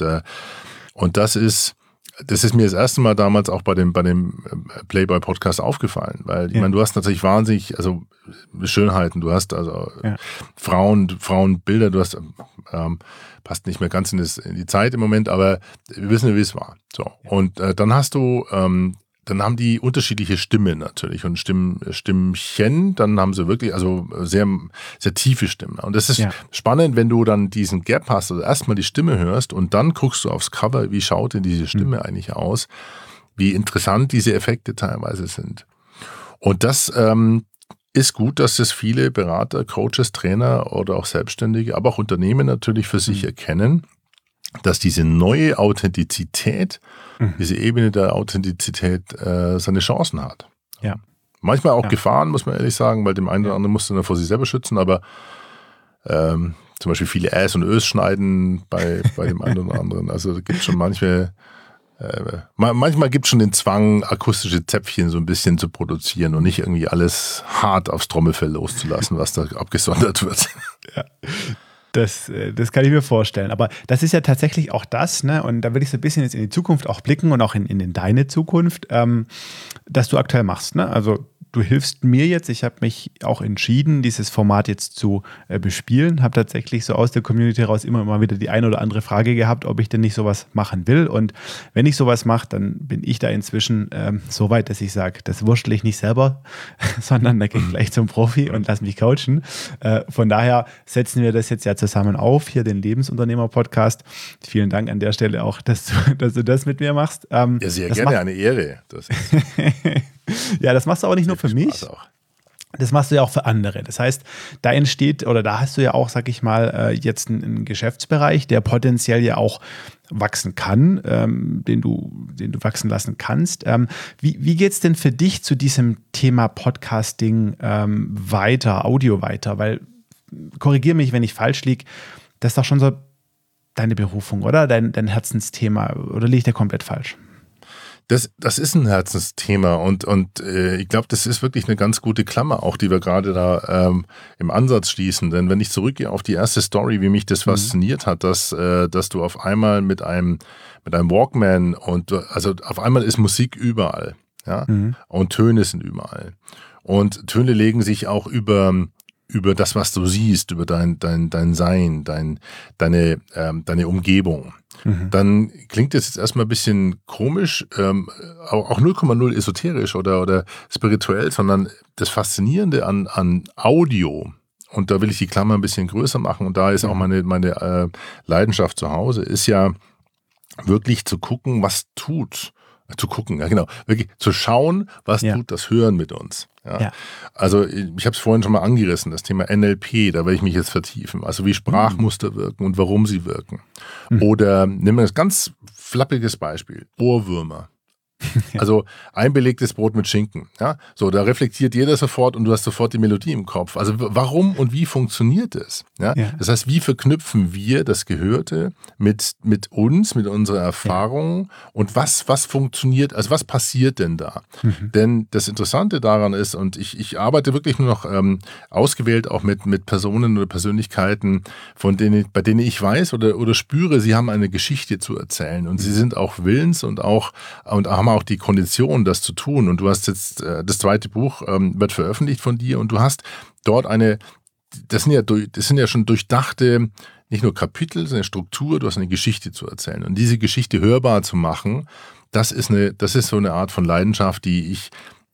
Und das ist mir das erste Mal damals auch bei dem Playboy-Podcast aufgefallen, weil ich meine, du hast natürlich wahnsinnig, also Schönheiten, du hast also Frauenbilder, du hast passt nicht mehr ganz in die Zeit im Moment, aber wir wissen ja, wie es war. So. Und dann hast du dann haben die unterschiedliche Stimmen natürlich und Stimmchen, dann haben sie wirklich also sehr, sehr tiefe Stimmen. Und das ist spannend, wenn du dann diesen Gap hast, also erstmal die Stimme hörst und dann guckst du aufs Cover, wie schaut denn diese Stimme eigentlich aus, wie interessant diese Effekte teilweise sind. Und das ist gut, dass das viele Berater, Coaches, Trainer oder auch Selbstständige, aber auch Unternehmen natürlich für sich erkennen, dass diese neue Authentizität, diese Ebene der Authentizität seine Chancen hat. Ja. Manchmal auch Gefahren, muss man ehrlich sagen, weil dem einen oder anderen musst du dann vor sich selber schützen, aber zum Beispiel viele Äs und Ös schneiden bei dem einen oder anderen. Also da gibt es schon manchmal gibt es schon den Zwang, akustische Zäpfchen so ein bisschen zu produzieren und nicht irgendwie alles hart aufs Trommelfell loszulassen, was da abgesondert wird. Ja. Das kann ich mir vorstellen. Aber das ist ja tatsächlich auch das, ne? Und da will ich so ein bisschen jetzt in die Zukunft auch blicken und auch in deine Zukunft, dass du aktuell machst, ne? Also du hilfst mir jetzt. Ich habe mich auch entschieden, dieses Format jetzt zu bespielen. Habe tatsächlich so aus der Community heraus immer mal wieder die eine oder andere Frage gehabt, ob ich denn nicht sowas machen will. Und wenn ich sowas mache, dann bin ich da inzwischen so weit, dass ich sage, das wurschtel ich nicht selber, sondern da gehe ich gleich zum Profi und lass mich coachen. Von daher setzen wir das jetzt ja zusammen auf, hier den Lebensunternehmer-Podcast. Vielen Dank an der Stelle auch, dass du das mit mir machst. Ja, sehr gerne, eine Ehre. Das ist ja, das machst du aber nicht nur für mich. Das machst du ja auch für andere. Das heißt, da entsteht oder da hast du ja auch, sag ich mal, jetzt einen Geschäftsbereich, der potenziell ja auch wachsen kann, den du wachsen lassen kannst. Wie geht es denn für dich zu diesem Thema Podcasting weiter, Audio weiter? Weil, korrigiere mich, wenn ich falsch liege, das ist doch schon so deine Berufung, oder? Dein Herzensthema, oder liege ich da komplett falsch? Das ist ein Herzensthema und ich glaube, das ist wirklich eine ganz gute Klammer, auch die wir gerade da im Ansatz schließen. Denn wenn ich zurückgehe auf die erste Story, wie mich das fasziniert hat, dass du auf einmal mit einem Walkman also auf einmal ist Musik überall, ja, und Töne sind überall. Und Töne legen sich auch über das, was du siehst, über dein Sein, deine Umgebung. Dann klingt das jetzt erstmal ein bisschen komisch, auch 0,0 esoterisch oder spirituell, sondern das Faszinierende an Audio, und da will ich die Klammer ein bisschen größer machen, und da ist auch meine Leidenschaft zu Hause, ist ja wirklich zu gucken, was tut. Zu gucken, ja genau, wirklich zu schauen, was tut das Hören mit uns. Ja. Also ich habe es vorhin schon mal angerissen, das Thema NLP, da werde ich mich jetzt vertiefen. Also wie Sprachmuster wirken und warum sie wirken. Oder nehmen wir ein ganz flappiges Beispiel, Ohrwürmer. Also ein belegtes Brot mit Schinken. Ja? So, da reflektiert jeder sofort und du hast sofort die Melodie im Kopf. Also warum und wie funktioniert es? Ja? Das heißt, wie verknüpfen wir das Gehörte mit uns, mit unserer Erfahrung und was funktioniert, also was passiert denn da? Denn das Interessante daran ist, und ich arbeite wirklich nur noch ausgewählt auch mit Personen oder Persönlichkeiten, bei denen ich weiß oder spüre, sie haben eine Geschichte zu erzählen und sie sind auch willens und haben auch die Kondition, das zu tun. Und du hast jetzt, das zweite Buch wird veröffentlicht von dir und du hast dort das sind ja schon durchdachte, nicht nur Kapitel, sondern eine Struktur, du hast eine Geschichte zu erzählen. Und diese Geschichte hörbar zu machen, das ist so eine Art von Leidenschaft, die ich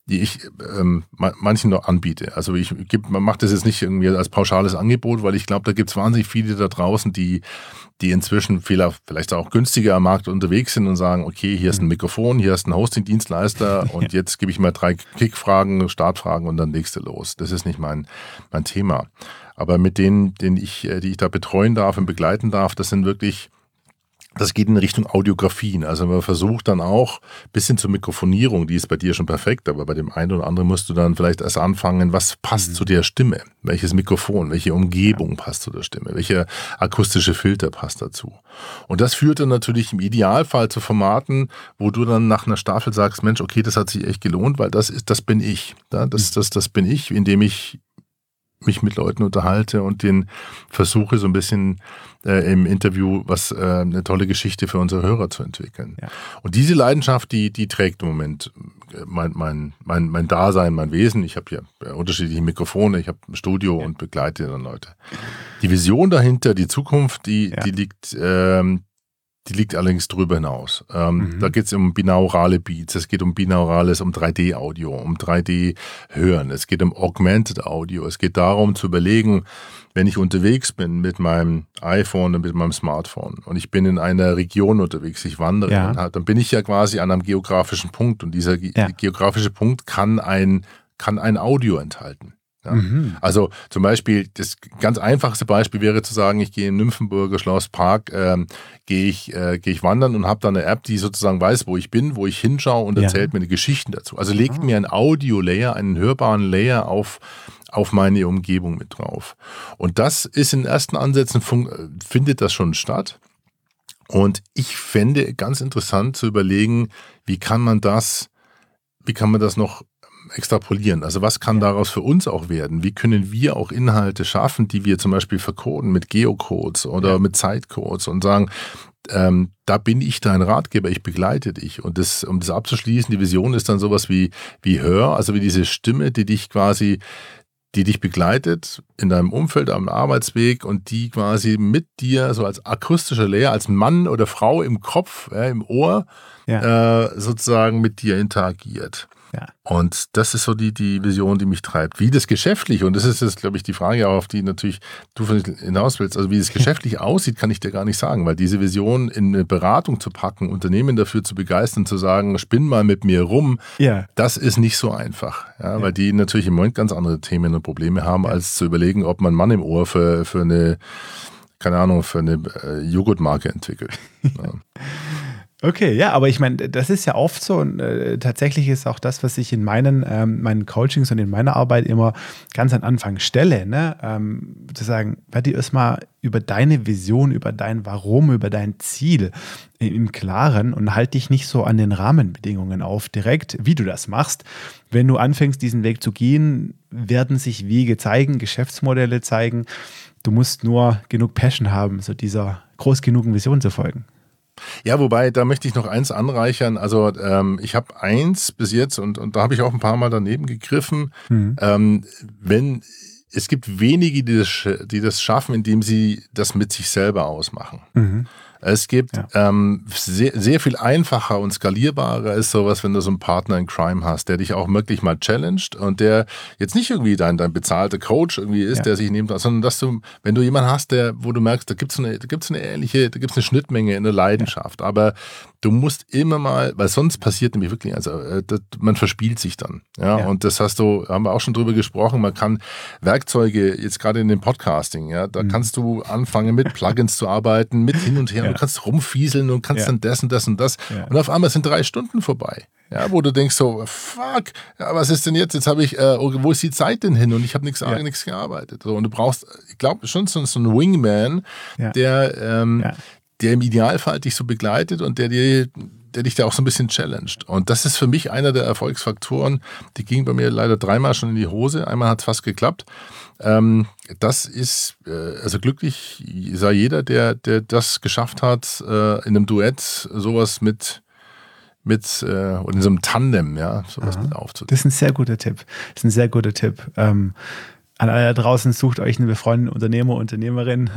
manchen noch anbiete. Also man macht das jetzt nicht irgendwie als pauschales Angebot, weil ich glaube, da gibt es wahnsinnig viele da draußen, die inzwischen vielleicht auch günstiger am Markt unterwegs sind und sagen, okay, hier ist ein Mikrofon, hier ist ein Hosting-Dienstleister und jetzt gebe ich mal 3 Kickfragen, Startfragen und dann legst du los. Das ist nicht mein Thema. Aber mit denen, die ich da betreuen darf und begleiten darf, das geht in Richtung Audiografien. Also man versucht dann auch ein bisschen zur Mikrofonierung, die ist bei dir schon perfekt, aber bei dem einen oder anderen musst du dann vielleicht erst anfangen, was passt zu der Stimme? Welches Mikrofon, welche Umgebung passt zu der Stimme? Welcher akustische Filter passt dazu? Und das führt dann natürlich im Idealfall zu Formaten, wo du dann nach einer Staffel sagst, Mensch, okay, das hat sich echt gelohnt, weil das bin ich. Ja, das bin ich, indem ich mich mit Leuten unterhalte und den versuche so ein bisschen im Interview eine tolle Geschichte für unsere Hörer zu entwickeln. Ja. Und diese Leidenschaft, die trägt im Moment mein Dasein, mein Wesen. Ich habe hier unterschiedliche Mikrofone, ich habe ein Studio und begleite dann Leute. Die Vision dahinter, die Zukunft, die liegt allerdings drüber hinaus. Da geht es um binaurale Beats, es geht um binaurales, um 3D-Audio, um 3D-Hören, es geht um Augmented Audio, es geht darum zu überlegen, wenn ich unterwegs bin mit meinem iPhone und mit meinem Smartphone und ich bin in einer Region unterwegs, ich wandere, dann bin ich ja quasi an einem geografischen Punkt und dieser geografische Punkt kann ein Audio enthalten. Ja. Also zum Beispiel, das ganz einfachste Beispiel wäre zu sagen, ich gehe im Nymphenburger Schlosspark, gehe ich wandern und habe da eine App, die sozusagen weiß, wo ich bin, wo ich hinschaue und erzählt mir eine Geschichte dazu. Also legt mir ein Audio-Layer, einen hörbaren Layer auf meine Umgebung mit drauf. Und das ist in den ersten Ansätzen, findet das schon statt. Und ich fände ganz interessant zu überlegen, wie kann man das noch extrapolieren. Also was kann daraus für uns auch werden? Wie können wir auch Inhalte schaffen, die wir zum Beispiel vercoden mit Geocodes oder mit Zeitcodes und sagen, da bin ich dein Ratgeber, ich begleite dich. Und um das abzuschließen, die Vision ist dann sowas wie Hör, also wie diese Stimme, die dich begleitet in deinem Umfeld, am Arbeitsweg und die quasi mit dir so als akustischer Layer, als Mann oder Frau im Kopf, im Ohr sozusagen mit dir interagiert. Ja. Und das ist so die Vision, die mich treibt. Wie das geschäftlich, und das ist jetzt, glaube ich, die Frage, auf die natürlich du hinaus willst, also wie das geschäftlich aussieht, kann ich dir gar nicht sagen, weil diese Vision in eine Beratung zu packen, Unternehmen dafür zu begeistern, zu sagen, spinn mal mit mir rum, das ist nicht so einfach. Ja, weil die natürlich im Moment ganz andere Themen und Probleme haben, als zu überlegen, ob man einen Mann im Ohr für eine, keine Ahnung, für eine Joghurtmarke entwickelt. Ja. Okay, ja, aber ich meine, das ist ja oft so und tatsächlich ist auch das, was ich in meinen Coachings und in meiner Arbeit immer ganz am Anfang stelle, ne? Zu sagen, werd dir erstmal über deine Vision, über dein Warum, über dein Ziel im Klaren und halt dich nicht so an den Rahmenbedingungen auf direkt, wie du das machst. Wenn du anfängst, diesen Weg zu gehen, werden sich Wege zeigen, Geschäftsmodelle zeigen. Du musst nur genug Passion haben, so dieser groß genugen Vision zu folgen. Ja, wobei, da möchte ich noch eins anreichern. Also ich habe eins bis jetzt und da habe ich auch ein paar Mal daneben gegriffen. Es gibt wenige, die das schaffen, indem sie das mit sich selber ausmachen. Es gibt sehr, sehr viel einfacher und skalierbarer ist sowas, wenn du so einen Partner in Crime hast, der dich auch wirklich mal challenged und der jetzt nicht irgendwie dein bezahlter Coach irgendwie ist, der sich nimmt, sondern dass du, wenn du jemanden hast, wo du merkst, da gibt's eine Schnittmenge in der Leidenschaft, aber du musst immer mal, weil sonst passiert nämlich wirklich, man verspielt sich dann. Und das haben wir auch schon drüber gesprochen, man kann Werkzeuge, jetzt gerade in dem Podcasting, da kannst du anfangen mit Plugins zu arbeiten, mit hin und her, du kannst rumfieseln und kannst dann das und das und das und auf einmal sind 3 Stunden vorbei. Ja, wo du denkst so, fuck, was ist denn jetzt? Jetzt habe ich, wo ist die Zeit denn hin? Und ich habe nichts gearbeitet. So, und du brauchst, ich glaube, schon so einen Wingman, der im Idealfall dich so begleitet und der dich da auch so ein bisschen challenged. Und das ist für mich einer der Erfolgsfaktoren, die ging bei mir leider 3-mal schon in die Hose. Einmal hat es fast geklappt. Das ist, also glücklich sei jeder, der das geschafft hat, in einem Duett sowas mit oder in so einem Tandem, sowas mit aufzunehmen. Das ist ein sehr guter Tipp. An alle da draußen, sucht euch einen befreundeten Unternehmer, Unternehmerin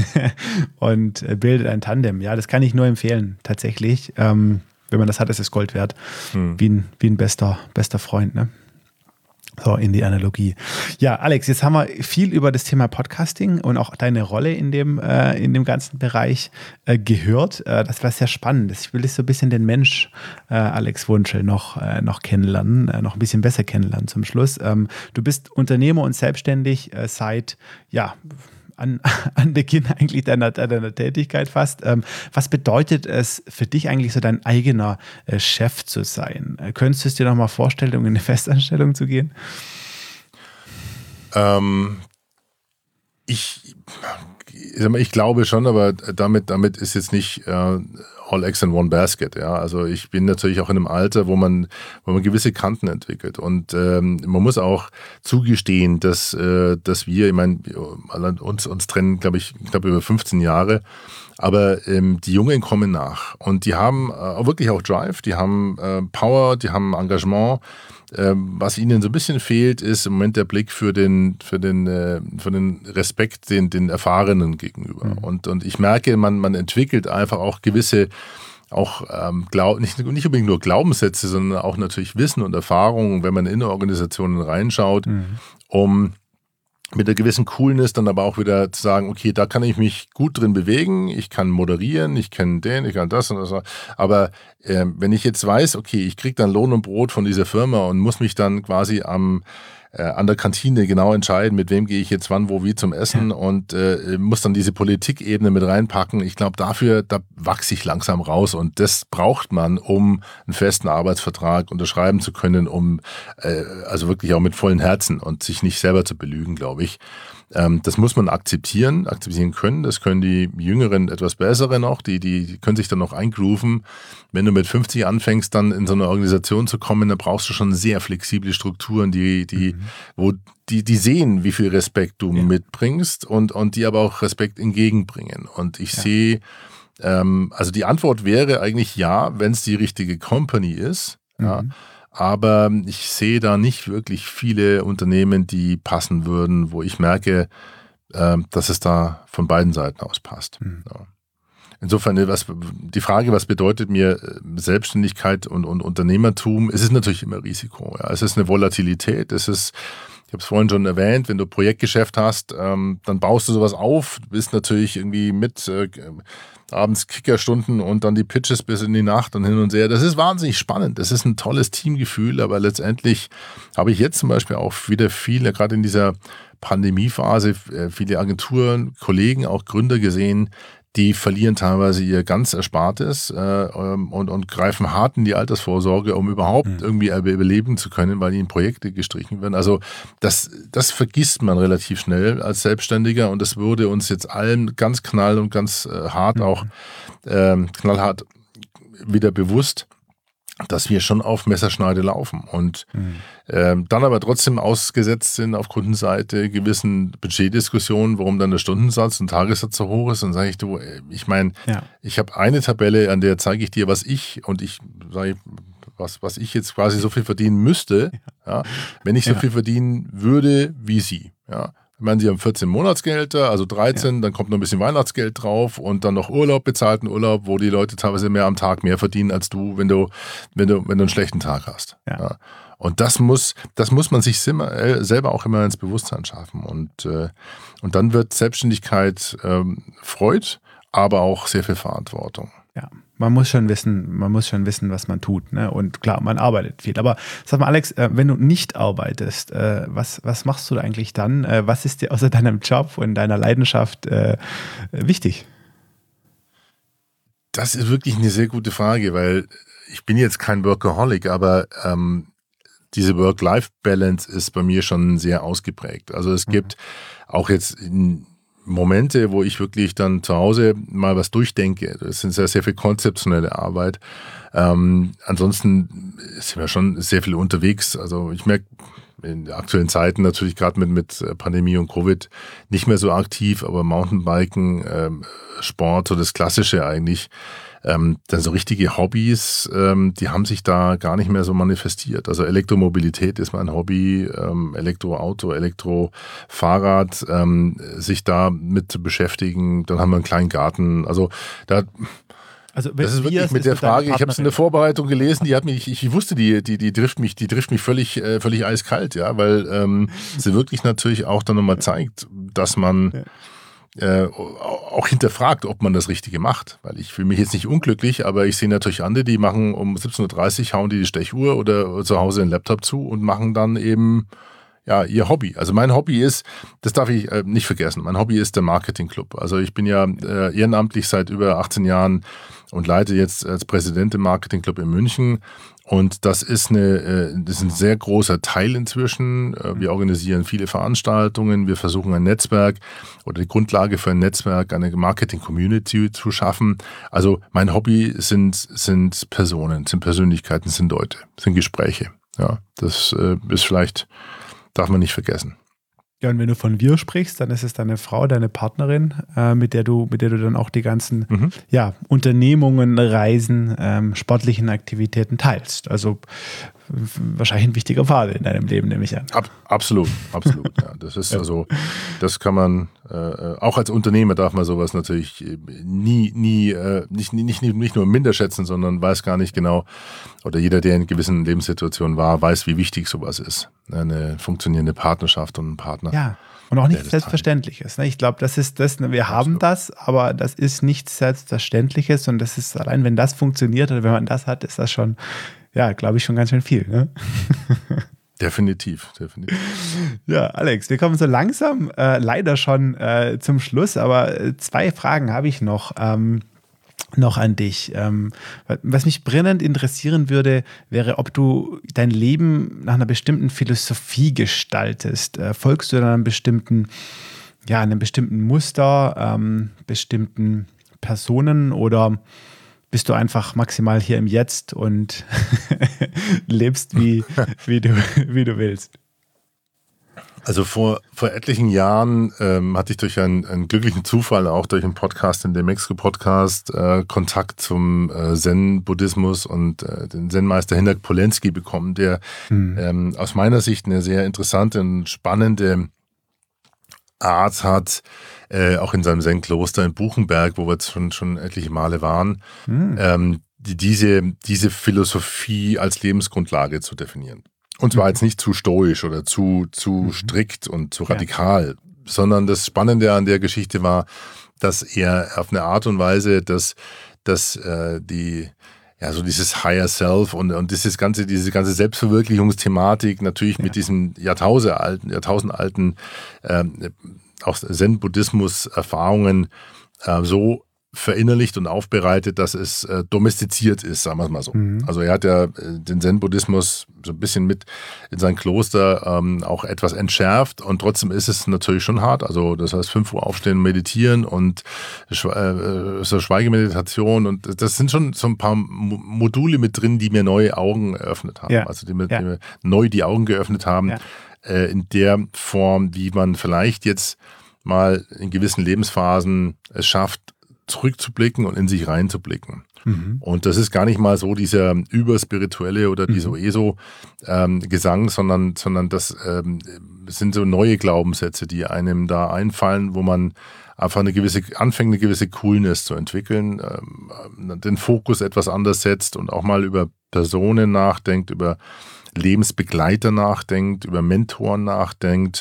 und bildet ein Tandem. Ja, das kann ich nur empfehlen, tatsächlich. Wenn man das hat, ist es Gold wert. Wie ein bester Freund, ne? So, in die Analogie. Ja, Alex, jetzt haben wir viel über das Thema Podcasting und auch deine Rolle in dem ganzen Bereich gehört. Das war sehr spannend. Ich will so ein bisschen den Mensch Alex Wunschel noch kennenlernen, noch ein bisschen besser kennenlernen zum Schluss. Du bist Unternehmer und selbstständig seit, an Beginn eigentlich deiner Tätigkeit fast. Was bedeutet es für dich eigentlich, so dein eigener Chef zu sein? Könntest du es dir noch mal vorstellen, um in eine Festanstellung zu gehen? Ich glaube schon, aber damit ist jetzt nicht all eggs in one basket. Ja? Also ich bin natürlich auch in einem Alter, wo man gewisse Kanten entwickelt. Und man muss auch zugestehen, dass wir, ich meine, uns trennen, glaube ich, über 15 Jahre. Aber die Jungen kommen nach und die haben wirklich auch Drive, die haben Power, die haben Engagement. Was ihnen so ein bisschen fehlt, ist im Moment der Blick für den Respekt den Erfahrenen gegenüber. Mhm. Und ich merke, man entwickelt einfach auch gewisse, nicht unbedingt nur Glaubenssätze, sondern auch natürlich Wissen und Erfahrungen, wenn man in Organisationen reinschaut, um mit einer gewissen Coolness dann aber auch wieder zu sagen, okay, da kann ich mich gut drin bewegen, ich kann moderieren, ich kann ich kann das und das. Aber wenn ich jetzt weiß, okay, ich kriege dann Lohn und Brot von dieser Firma und muss mich dann quasi an der Kantine genau entscheiden, mit wem gehe ich jetzt wann, wo, wie zum Essen und muss dann diese Politikebene mit reinpacken. Ich glaube, da wachse ich langsam raus und das braucht man, um einen festen Arbeitsvertrag unterschreiben zu können, also wirklich auch mit vollen Herzen und sich nicht selber zu belügen, glaube ich. Das muss man akzeptieren können. Das können die Jüngeren etwas Bessere noch, die können sich dann noch eingrooven. Wenn du mit 50 anfängst, dann in so eine Organisation zu kommen, dann brauchst du schon sehr flexible Strukturen, die sehen, wie viel Respekt du mitbringst und die aber auch Respekt entgegenbringen. Und ich sehe, also die Antwort wäre eigentlich ja, wenn es die richtige Company ist, ja. Aber ich sehe da nicht wirklich viele Unternehmen, die passen würden, wo ich merke, dass es da von beiden Seiten aus passt. Ja. Insofern, die Frage, was bedeutet mir Selbstständigkeit und Unternehmertum, es ist natürlich immer Risiko. Ja. Es ist eine Volatilität, ich habe es vorhin schon erwähnt, wenn du Projektgeschäft hast, dann baust du sowas auf, du bist natürlich irgendwie mit abends Kickerstunden und dann die Pitches bis in die Nacht und hin und her. Das ist wahnsinnig spannend. Das ist ein tolles Teamgefühl, aber letztendlich habe ich jetzt zum Beispiel auch wieder viele, gerade in dieser Pandemiephase, viele Agenturen, Kollegen, auch Gründer gesehen, die verlieren teilweise ihr ganz Erspartes und greifen hart in die Altersvorsorge, um überhaupt irgendwie überleben zu können, weil ihnen Projekte gestrichen werden. Also das vergisst man relativ schnell als Selbstständiger und das wurde uns jetzt allen ganz knallhart wieder bewusst, dass wir schon auf Messerschneide laufen und dann aber trotzdem ausgesetzt sind auf Kundenseite gewissen Budgetdiskussionen, warum dann der Stundensatz und Tagessatz so hoch ist. Dann sage ich, ich habe eine Tabelle, an der zeige ich dir, was ich jetzt quasi so viel verdienen müsste, wenn ich so viel verdienen würde wie Sie. Ja. Ich meine, Sie haben 14 Monatsgehälter, also 13, dann kommt noch ein bisschen Weihnachtsgeld drauf und dann noch Urlaub, bezahlten Urlaub, wo die Leute teilweise mehr am Tag mehr verdienen als du, wenn du einen schlechten Tag hast. Ja. Ja. Und das muss man sich selber auch immer ins Bewusstsein schaffen. Und dann wird Selbstständigkeit Freude, aber auch sehr viel Verantwortung. Ja, man muss schon wissen, was man tut, ne? Und klar, man arbeitet viel. Aber sag mal, Alex, wenn du nicht arbeitest, was machst du da eigentlich dann? Was ist dir außer deinem Job und deiner Leidenschaft wichtig? Das ist wirklich eine sehr gute Frage, weil ich bin jetzt kein Workaholic, aber diese Work-Life-Balance ist bei mir schon sehr ausgeprägt. Also es gibt auch jetzt Momente, wo ich wirklich dann zu Hause mal was durchdenke. Das sind sehr, sehr viel konzeptionelle Arbeit. Ansonsten sind wir schon sehr viel unterwegs. Also ich merke in den aktuellen Zeiten natürlich gerade mit Pandemie und Covid nicht mehr so aktiv, aber Mountainbiken, Sport, so das Klassische eigentlich. Dann so richtige Hobbys, die haben sich da gar nicht mehr so manifestiert. Also Elektromobilität ist mein Hobby, Elektroauto, Elektrofahrrad, sich da mit zu beschäftigen. Dann haben wir einen kleinen Garten. Also das ist wirklich mit der Frage, ich habe es in der Vorbereitung gelesen, ich wusste, die trifft mich völlig eiskalt, ja, weil sie wirklich natürlich auch dann nochmal zeigt, dass man auch hinterfragt, ob man das Richtige macht. Weil ich fühle mich jetzt nicht unglücklich, aber ich sehe natürlich andere, die machen um 17.30 Uhr, hauen die Stechuhr oder zu Hause den Laptop zu und machen dann eben ihr Hobby. Also mein Hobby ist, das darf ich nicht vergessen, mein Hobby ist der Marketing-Club. Also ich bin ja ehrenamtlich seit über 18 Jahren und leite jetzt als Präsident den Marketing-Club in München. Und das ist ein sehr großer Teil inzwischen. Wir organisieren viele Veranstaltungen. Wir versuchen ein Netzwerk oder die Grundlage für ein Netzwerk, eine Marketing-Community zu schaffen. Also mein Hobby sind Personen, sind Persönlichkeiten, sind Leute, sind Gespräche. Ja, das ist vielleicht, darf man nicht vergessen. Ja, und wenn du von wir sprichst, dann ist es deine Frau, deine Partnerin, mit der du dann auch die ganzen Unternehmungen, Reisen, sportlichen Aktivitäten teilst. Also wahrscheinlich ein wichtiger Pfad in deinem Leben, nehme ich an. Absolut. Ja, das ist also, das kann man, auch als Unternehmer darf man sowas natürlich nicht nur minder schätzen, sondern weiß gar nicht genau, oder jeder, der in gewissen Lebenssituationen war, weiß, wie wichtig sowas ist. Eine funktionierende Partnerschaft und ein Partner. Ja, und auch nichts Selbstverständliches. Ich glaube, das ist das, wir haben das, aber das ist nichts Selbstverständliches und das ist allein, wenn das funktioniert oder wenn man das hat, ist das schon, ja, glaube ich, schon ganz schön viel. Ne? Definitiv. Ja, Alex, wir kommen so langsam leider schon zum Schluss, aber 2 Fragen habe ich noch an dich. Was mich brennend interessieren würde, wäre, ob du dein Leben nach einer bestimmten Philosophie gestaltest. Folgst du dann einem bestimmten Muster, bestimmten Personen oder bist du einfach maximal hier im Jetzt und lebst wie du willst? Also vor etlichen Jahren hatte ich durch einen glücklichen Zufall, auch durch einen Podcast, den Mexiko-Podcast, Kontakt zum Zen-Buddhismus und den Zen-Meister Hinak Polensky bekommen, der aus meiner Sicht eine sehr interessante und spannende Art hat, auch in seinem Zen-Kloster in Buchenberg, wo wir jetzt schon etliche Male waren, diese Philosophie als Lebensgrundlage zu definieren. Und zwar jetzt nicht zu stoisch oder zu strikt und zu radikal, sondern das Spannende an der Geschichte war, dass er auf eine Art und Weise, dass so dieses Higher Self und diese ganze Selbstverwirklichungsthematik natürlich mit diesen jahrtausendalten auch Zen-Buddhismus-Erfahrungen so verinnerlicht und aufbereitet, dass es domestiziert ist, sagen wir es mal so. Also er hat ja den Zen-Buddhismus so ein bisschen mit in sein Kloster auch etwas entschärft und trotzdem ist es natürlich schon hart. Also das heißt 5 Uhr aufstehen, meditieren und so Schweigemeditation und das sind schon so ein paar Module mit drin, die mir neue Augen eröffnet haben. Ja. Also die mir neu die Augen geöffnet haben in der Form, wie man vielleicht jetzt mal in gewissen Lebensphasen es schafft, zurückzublicken und in sich reinzublicken. Und das ist gar nicht mal so dieser überspirituelle oder dieser ESO-Gesang, sondern das sind so neue Glaubenssätze, die einem da einfallen, wo man einfach anfängt, eine gewisse Coolness zu entwickeln, den Fokus etwas anders setzt und auch mal über Personen nachdenkt, über Lebensbegleiter nachdenkt, über Mentoren nachdenkt,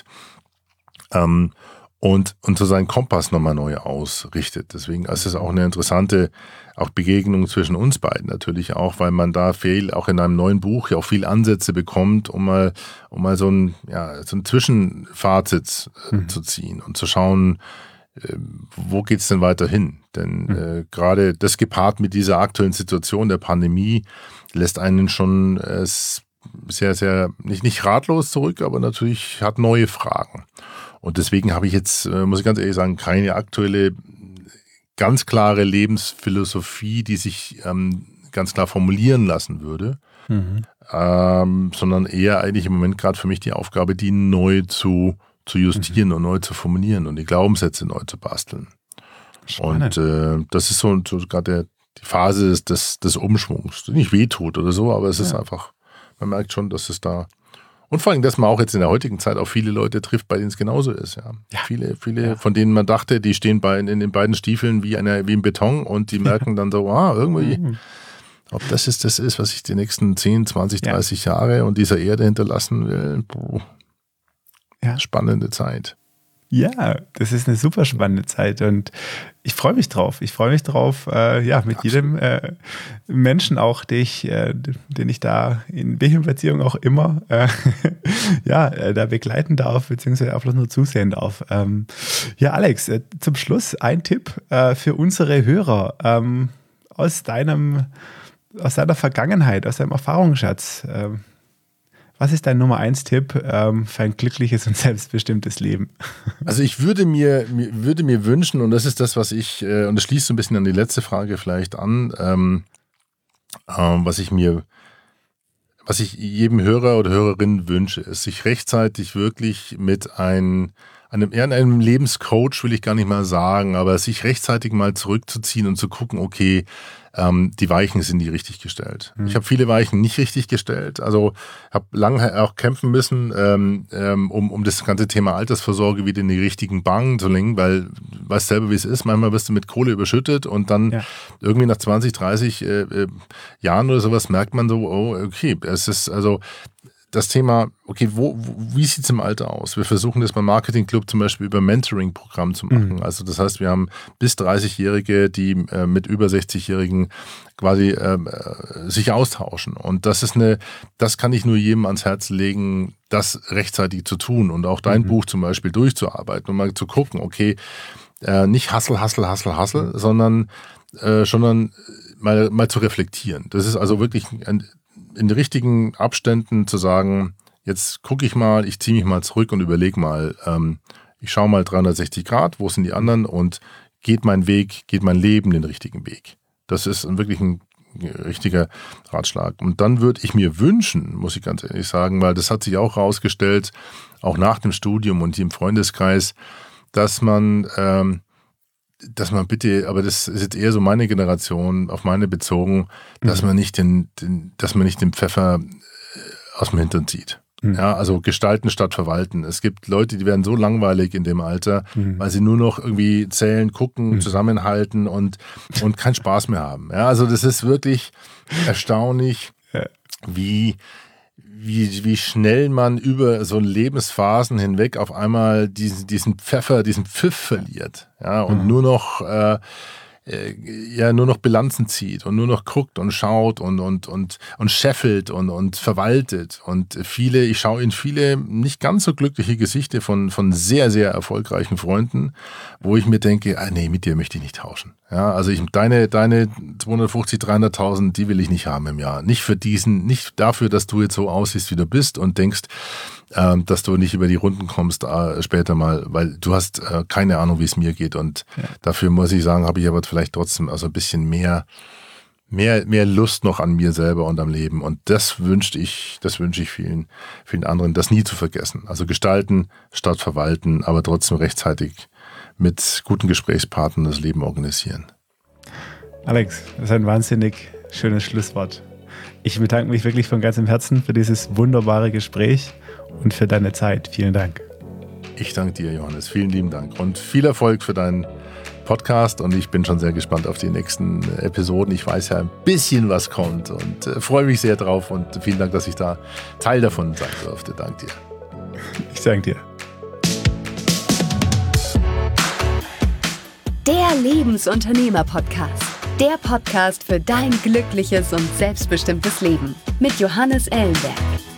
und so seinen Kompass nochmal neu ausrichtet. Deswegen ist es auch eine interessante auch Begegnung zwischen uns beiden natürlich auch, weil man da auch in einem neuen Buch ja auch viel Ansätze bekommt, um mal so ein Zwischenfazit zu ziehen und zu schauen, wo geht's denn weiter hin? Denn gerade das gepaart mit dieser aktuellen Situation der Pandemie lässt einen schon sehr, sehr, nicht ratlos zurück, aber natürlich hat neue Fragen. Und deswegen habe ich jetzt, muss ich ganz ehrlich sagen, keine aktuelle, ganz klare Lebensphilosophie, die sich ganz klar formulieren lassen würde, sondern eher eigentlich im Moment gerade für mich die Aufgabe, die neu zu justieren und neu zu formulieren und die Glaubenssätze neu zu basteln. Spannend. Und das ist so gerade die Phase des Umschwungs, die nicht wehtut oder so, aber es ist einfach, man merkt schon, dass es da. Und vor allem, dass man auch jetzt in der heutigen Zeit auch viele Leute trifft, bei denen es genauso ist. Ja. Viele, von denen man dachte, die stehen in den beiden Stiefeln wie im Beton und die merken dann so, irgendwie, ob das ist, was ich die nächsten 10, 20, 30 Jahre und dieser Erde hinterlassen will. Spannende Zeit. Ja, das ist eine super spannende Zeit und ich freue mich drauf. Ich freue mich drauf, mit jedem Menschen auch, den ich da in welcher Beziehung auch immer da begleiten darf, beziehungsweise auch bloß nur zusehen darf. Alex, zum Schluss ein Tipp für unsere Hörer aus deiner Vergangenheit, aus deinem Erfahrungsschatz. Was ist dein Nummer 1 Tipp für ein glückliches und selbstbestimmtes Leben? Also ich würde mir wünschen, und das ist das, was ich, und das schließt so ein bisschen an die letzte Frage vielleicht an, was ich jedem Hörer oder Hörerin wünsche, ist, sich rechtzeitig wirklich mit einem Lebenscoach, will ich gar nicht mal sagen, aber sich rechtzeitig mal zurückzuziehen und zu gucken, okay, die Weichen sind die richtig gestellt. Ich habe viele Weichen nicht richtig gestellt, also habe lange auch kämpfen müssen, um das ganze Thema Altersvorsorge wieder in die richtigen Bahnen zu lenken, weil du weißt selber, wie es ist, manchmal wirst du mit Kohle überschüttet und dann irgendwie nach 20, 30 Jahren oder sowas merkt man so, oh, okay, es ist also das Thema, okay, wie sieht es im Alter aus? Wir versuchen das beim Marketing Club zum Beispiel über Mentoring-Programm zu machen. Also das heißt, wir haben bis 30-Jährige, die mit über 60-Jährigen quasi sich austauschen. Und das kann ich nur jedem ans Herz legen, das rechtzeitig zu tun und auch dein Buch zum Beispiel durchzuarbeiten und mal zu gucken, okay, nicht Hustle, sondern mal zu reflektieren. Das ist also wirklich in den richtigen Abständen zu sagen, jetzt gucke ich mal, ich ziehe mich mal zurück und überlege mal, ich schaue mal 360 Grad, wo sind die anderen und geht mein Leben den richtigen Weg. Das ist wirklich ein richtiger Ratschlag. Und dann würde ich mir wünschen, muss ich ganz ehrlich sagen, weil das hat sich auch herausgestellt, auch nach dem Studium und hier im Freundeskreis, dass man bitte, aber das ist jetzt eher so meine Generation, auf meine bezogen, dass man nicht den Pfeffer aus dem Hintern zieht. Ja, also gestalten statt verwalten. Es gibt Leute, die werden so langweilig in dem Alter, weil sie nur noch irgendwie zählen, gucken, zusammenhalten und keinen Spaß mehr haben. Ja, also das ist wirklich erstaunlich, wie schnell man über so Lebensphasen hinweg auf einmal diesen Pfiff verliert, ja, und nur noch Bilanzen zieht und nur noch guckt und schaut und scheffelt und verwaltet. Und ich schaue in viele nicht ganz so glückliche Gesichter von sehr, sehr erfolgreichen Freunden, wo ich mir denke, nee, mit dir möchte ich nicht tauschen. Ja, also deine 250, 300.000, die will ich nicht haben im Jahr. Nicht dafür, dass du jetzt so aussiehst, wie du bist und denkst, dass du nicht über die Runden kommst später mal, weil du hast keine Ahnung, wie es mir geht. Und dafür muss ich sagen, habe ich aber vielleicht trotzdem also ein bisschen mehr Lust noch an mir selber und am Leben. Und das wünsche ich vielen, vielen anderen, das nie zu vergessen. Also gestalten statt verwalten, aber trotzdem rechtzeitig mit guten Gesprächspartnern das Leben organisieren. Alex, das ist ein wahnsinnig schönes Schlusswort. Ich bedanke mich wirklich von ganzem Herzen für dieses wunderbare Gespräch und für deine Zeit. Vielen Dank. Ich danke dir, Johannes. Vielen lieben Dank und viel Erfolg für deinen Podcast und ich bin schon sehr gespannt auf die nächsten Episoden. Ich weiß ja ein bisschen, was kommt und freue mich sehr drauf und vielen Dank, dass ich da Teil davon sein durfte. Danke dir. Ich danke dir. Der Lebensunternehmer-Podcast. Der Podcast für dein glückliches und selbstbestimmtes Leben mit Johannes Ellenberg.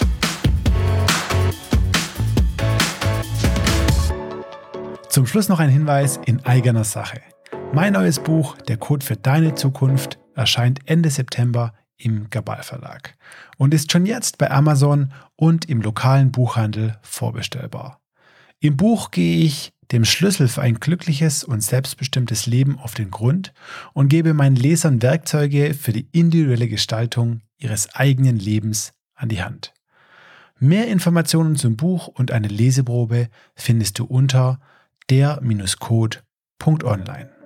Zum Schluss noch ein Hinweis in eigener Sache. Mein neues Buch, Der Code für deine Zukunft, erscheint Ende September im Gabal Verlag und ist schon jetzt bei Amazon und im lokalen Buchhandel vorbestellbar. Im Buch gehe ich dem Schlüssel für ein glückliches und selbstbestimmtes Leben auf den Grund und gebe meinen Lesern Werkzeuge für die individuelle Gestaltung ihres eigenen Lebens an die Hand. Mehr Informationen zum Buch und eine Leseprobe findest du unter der-code.online.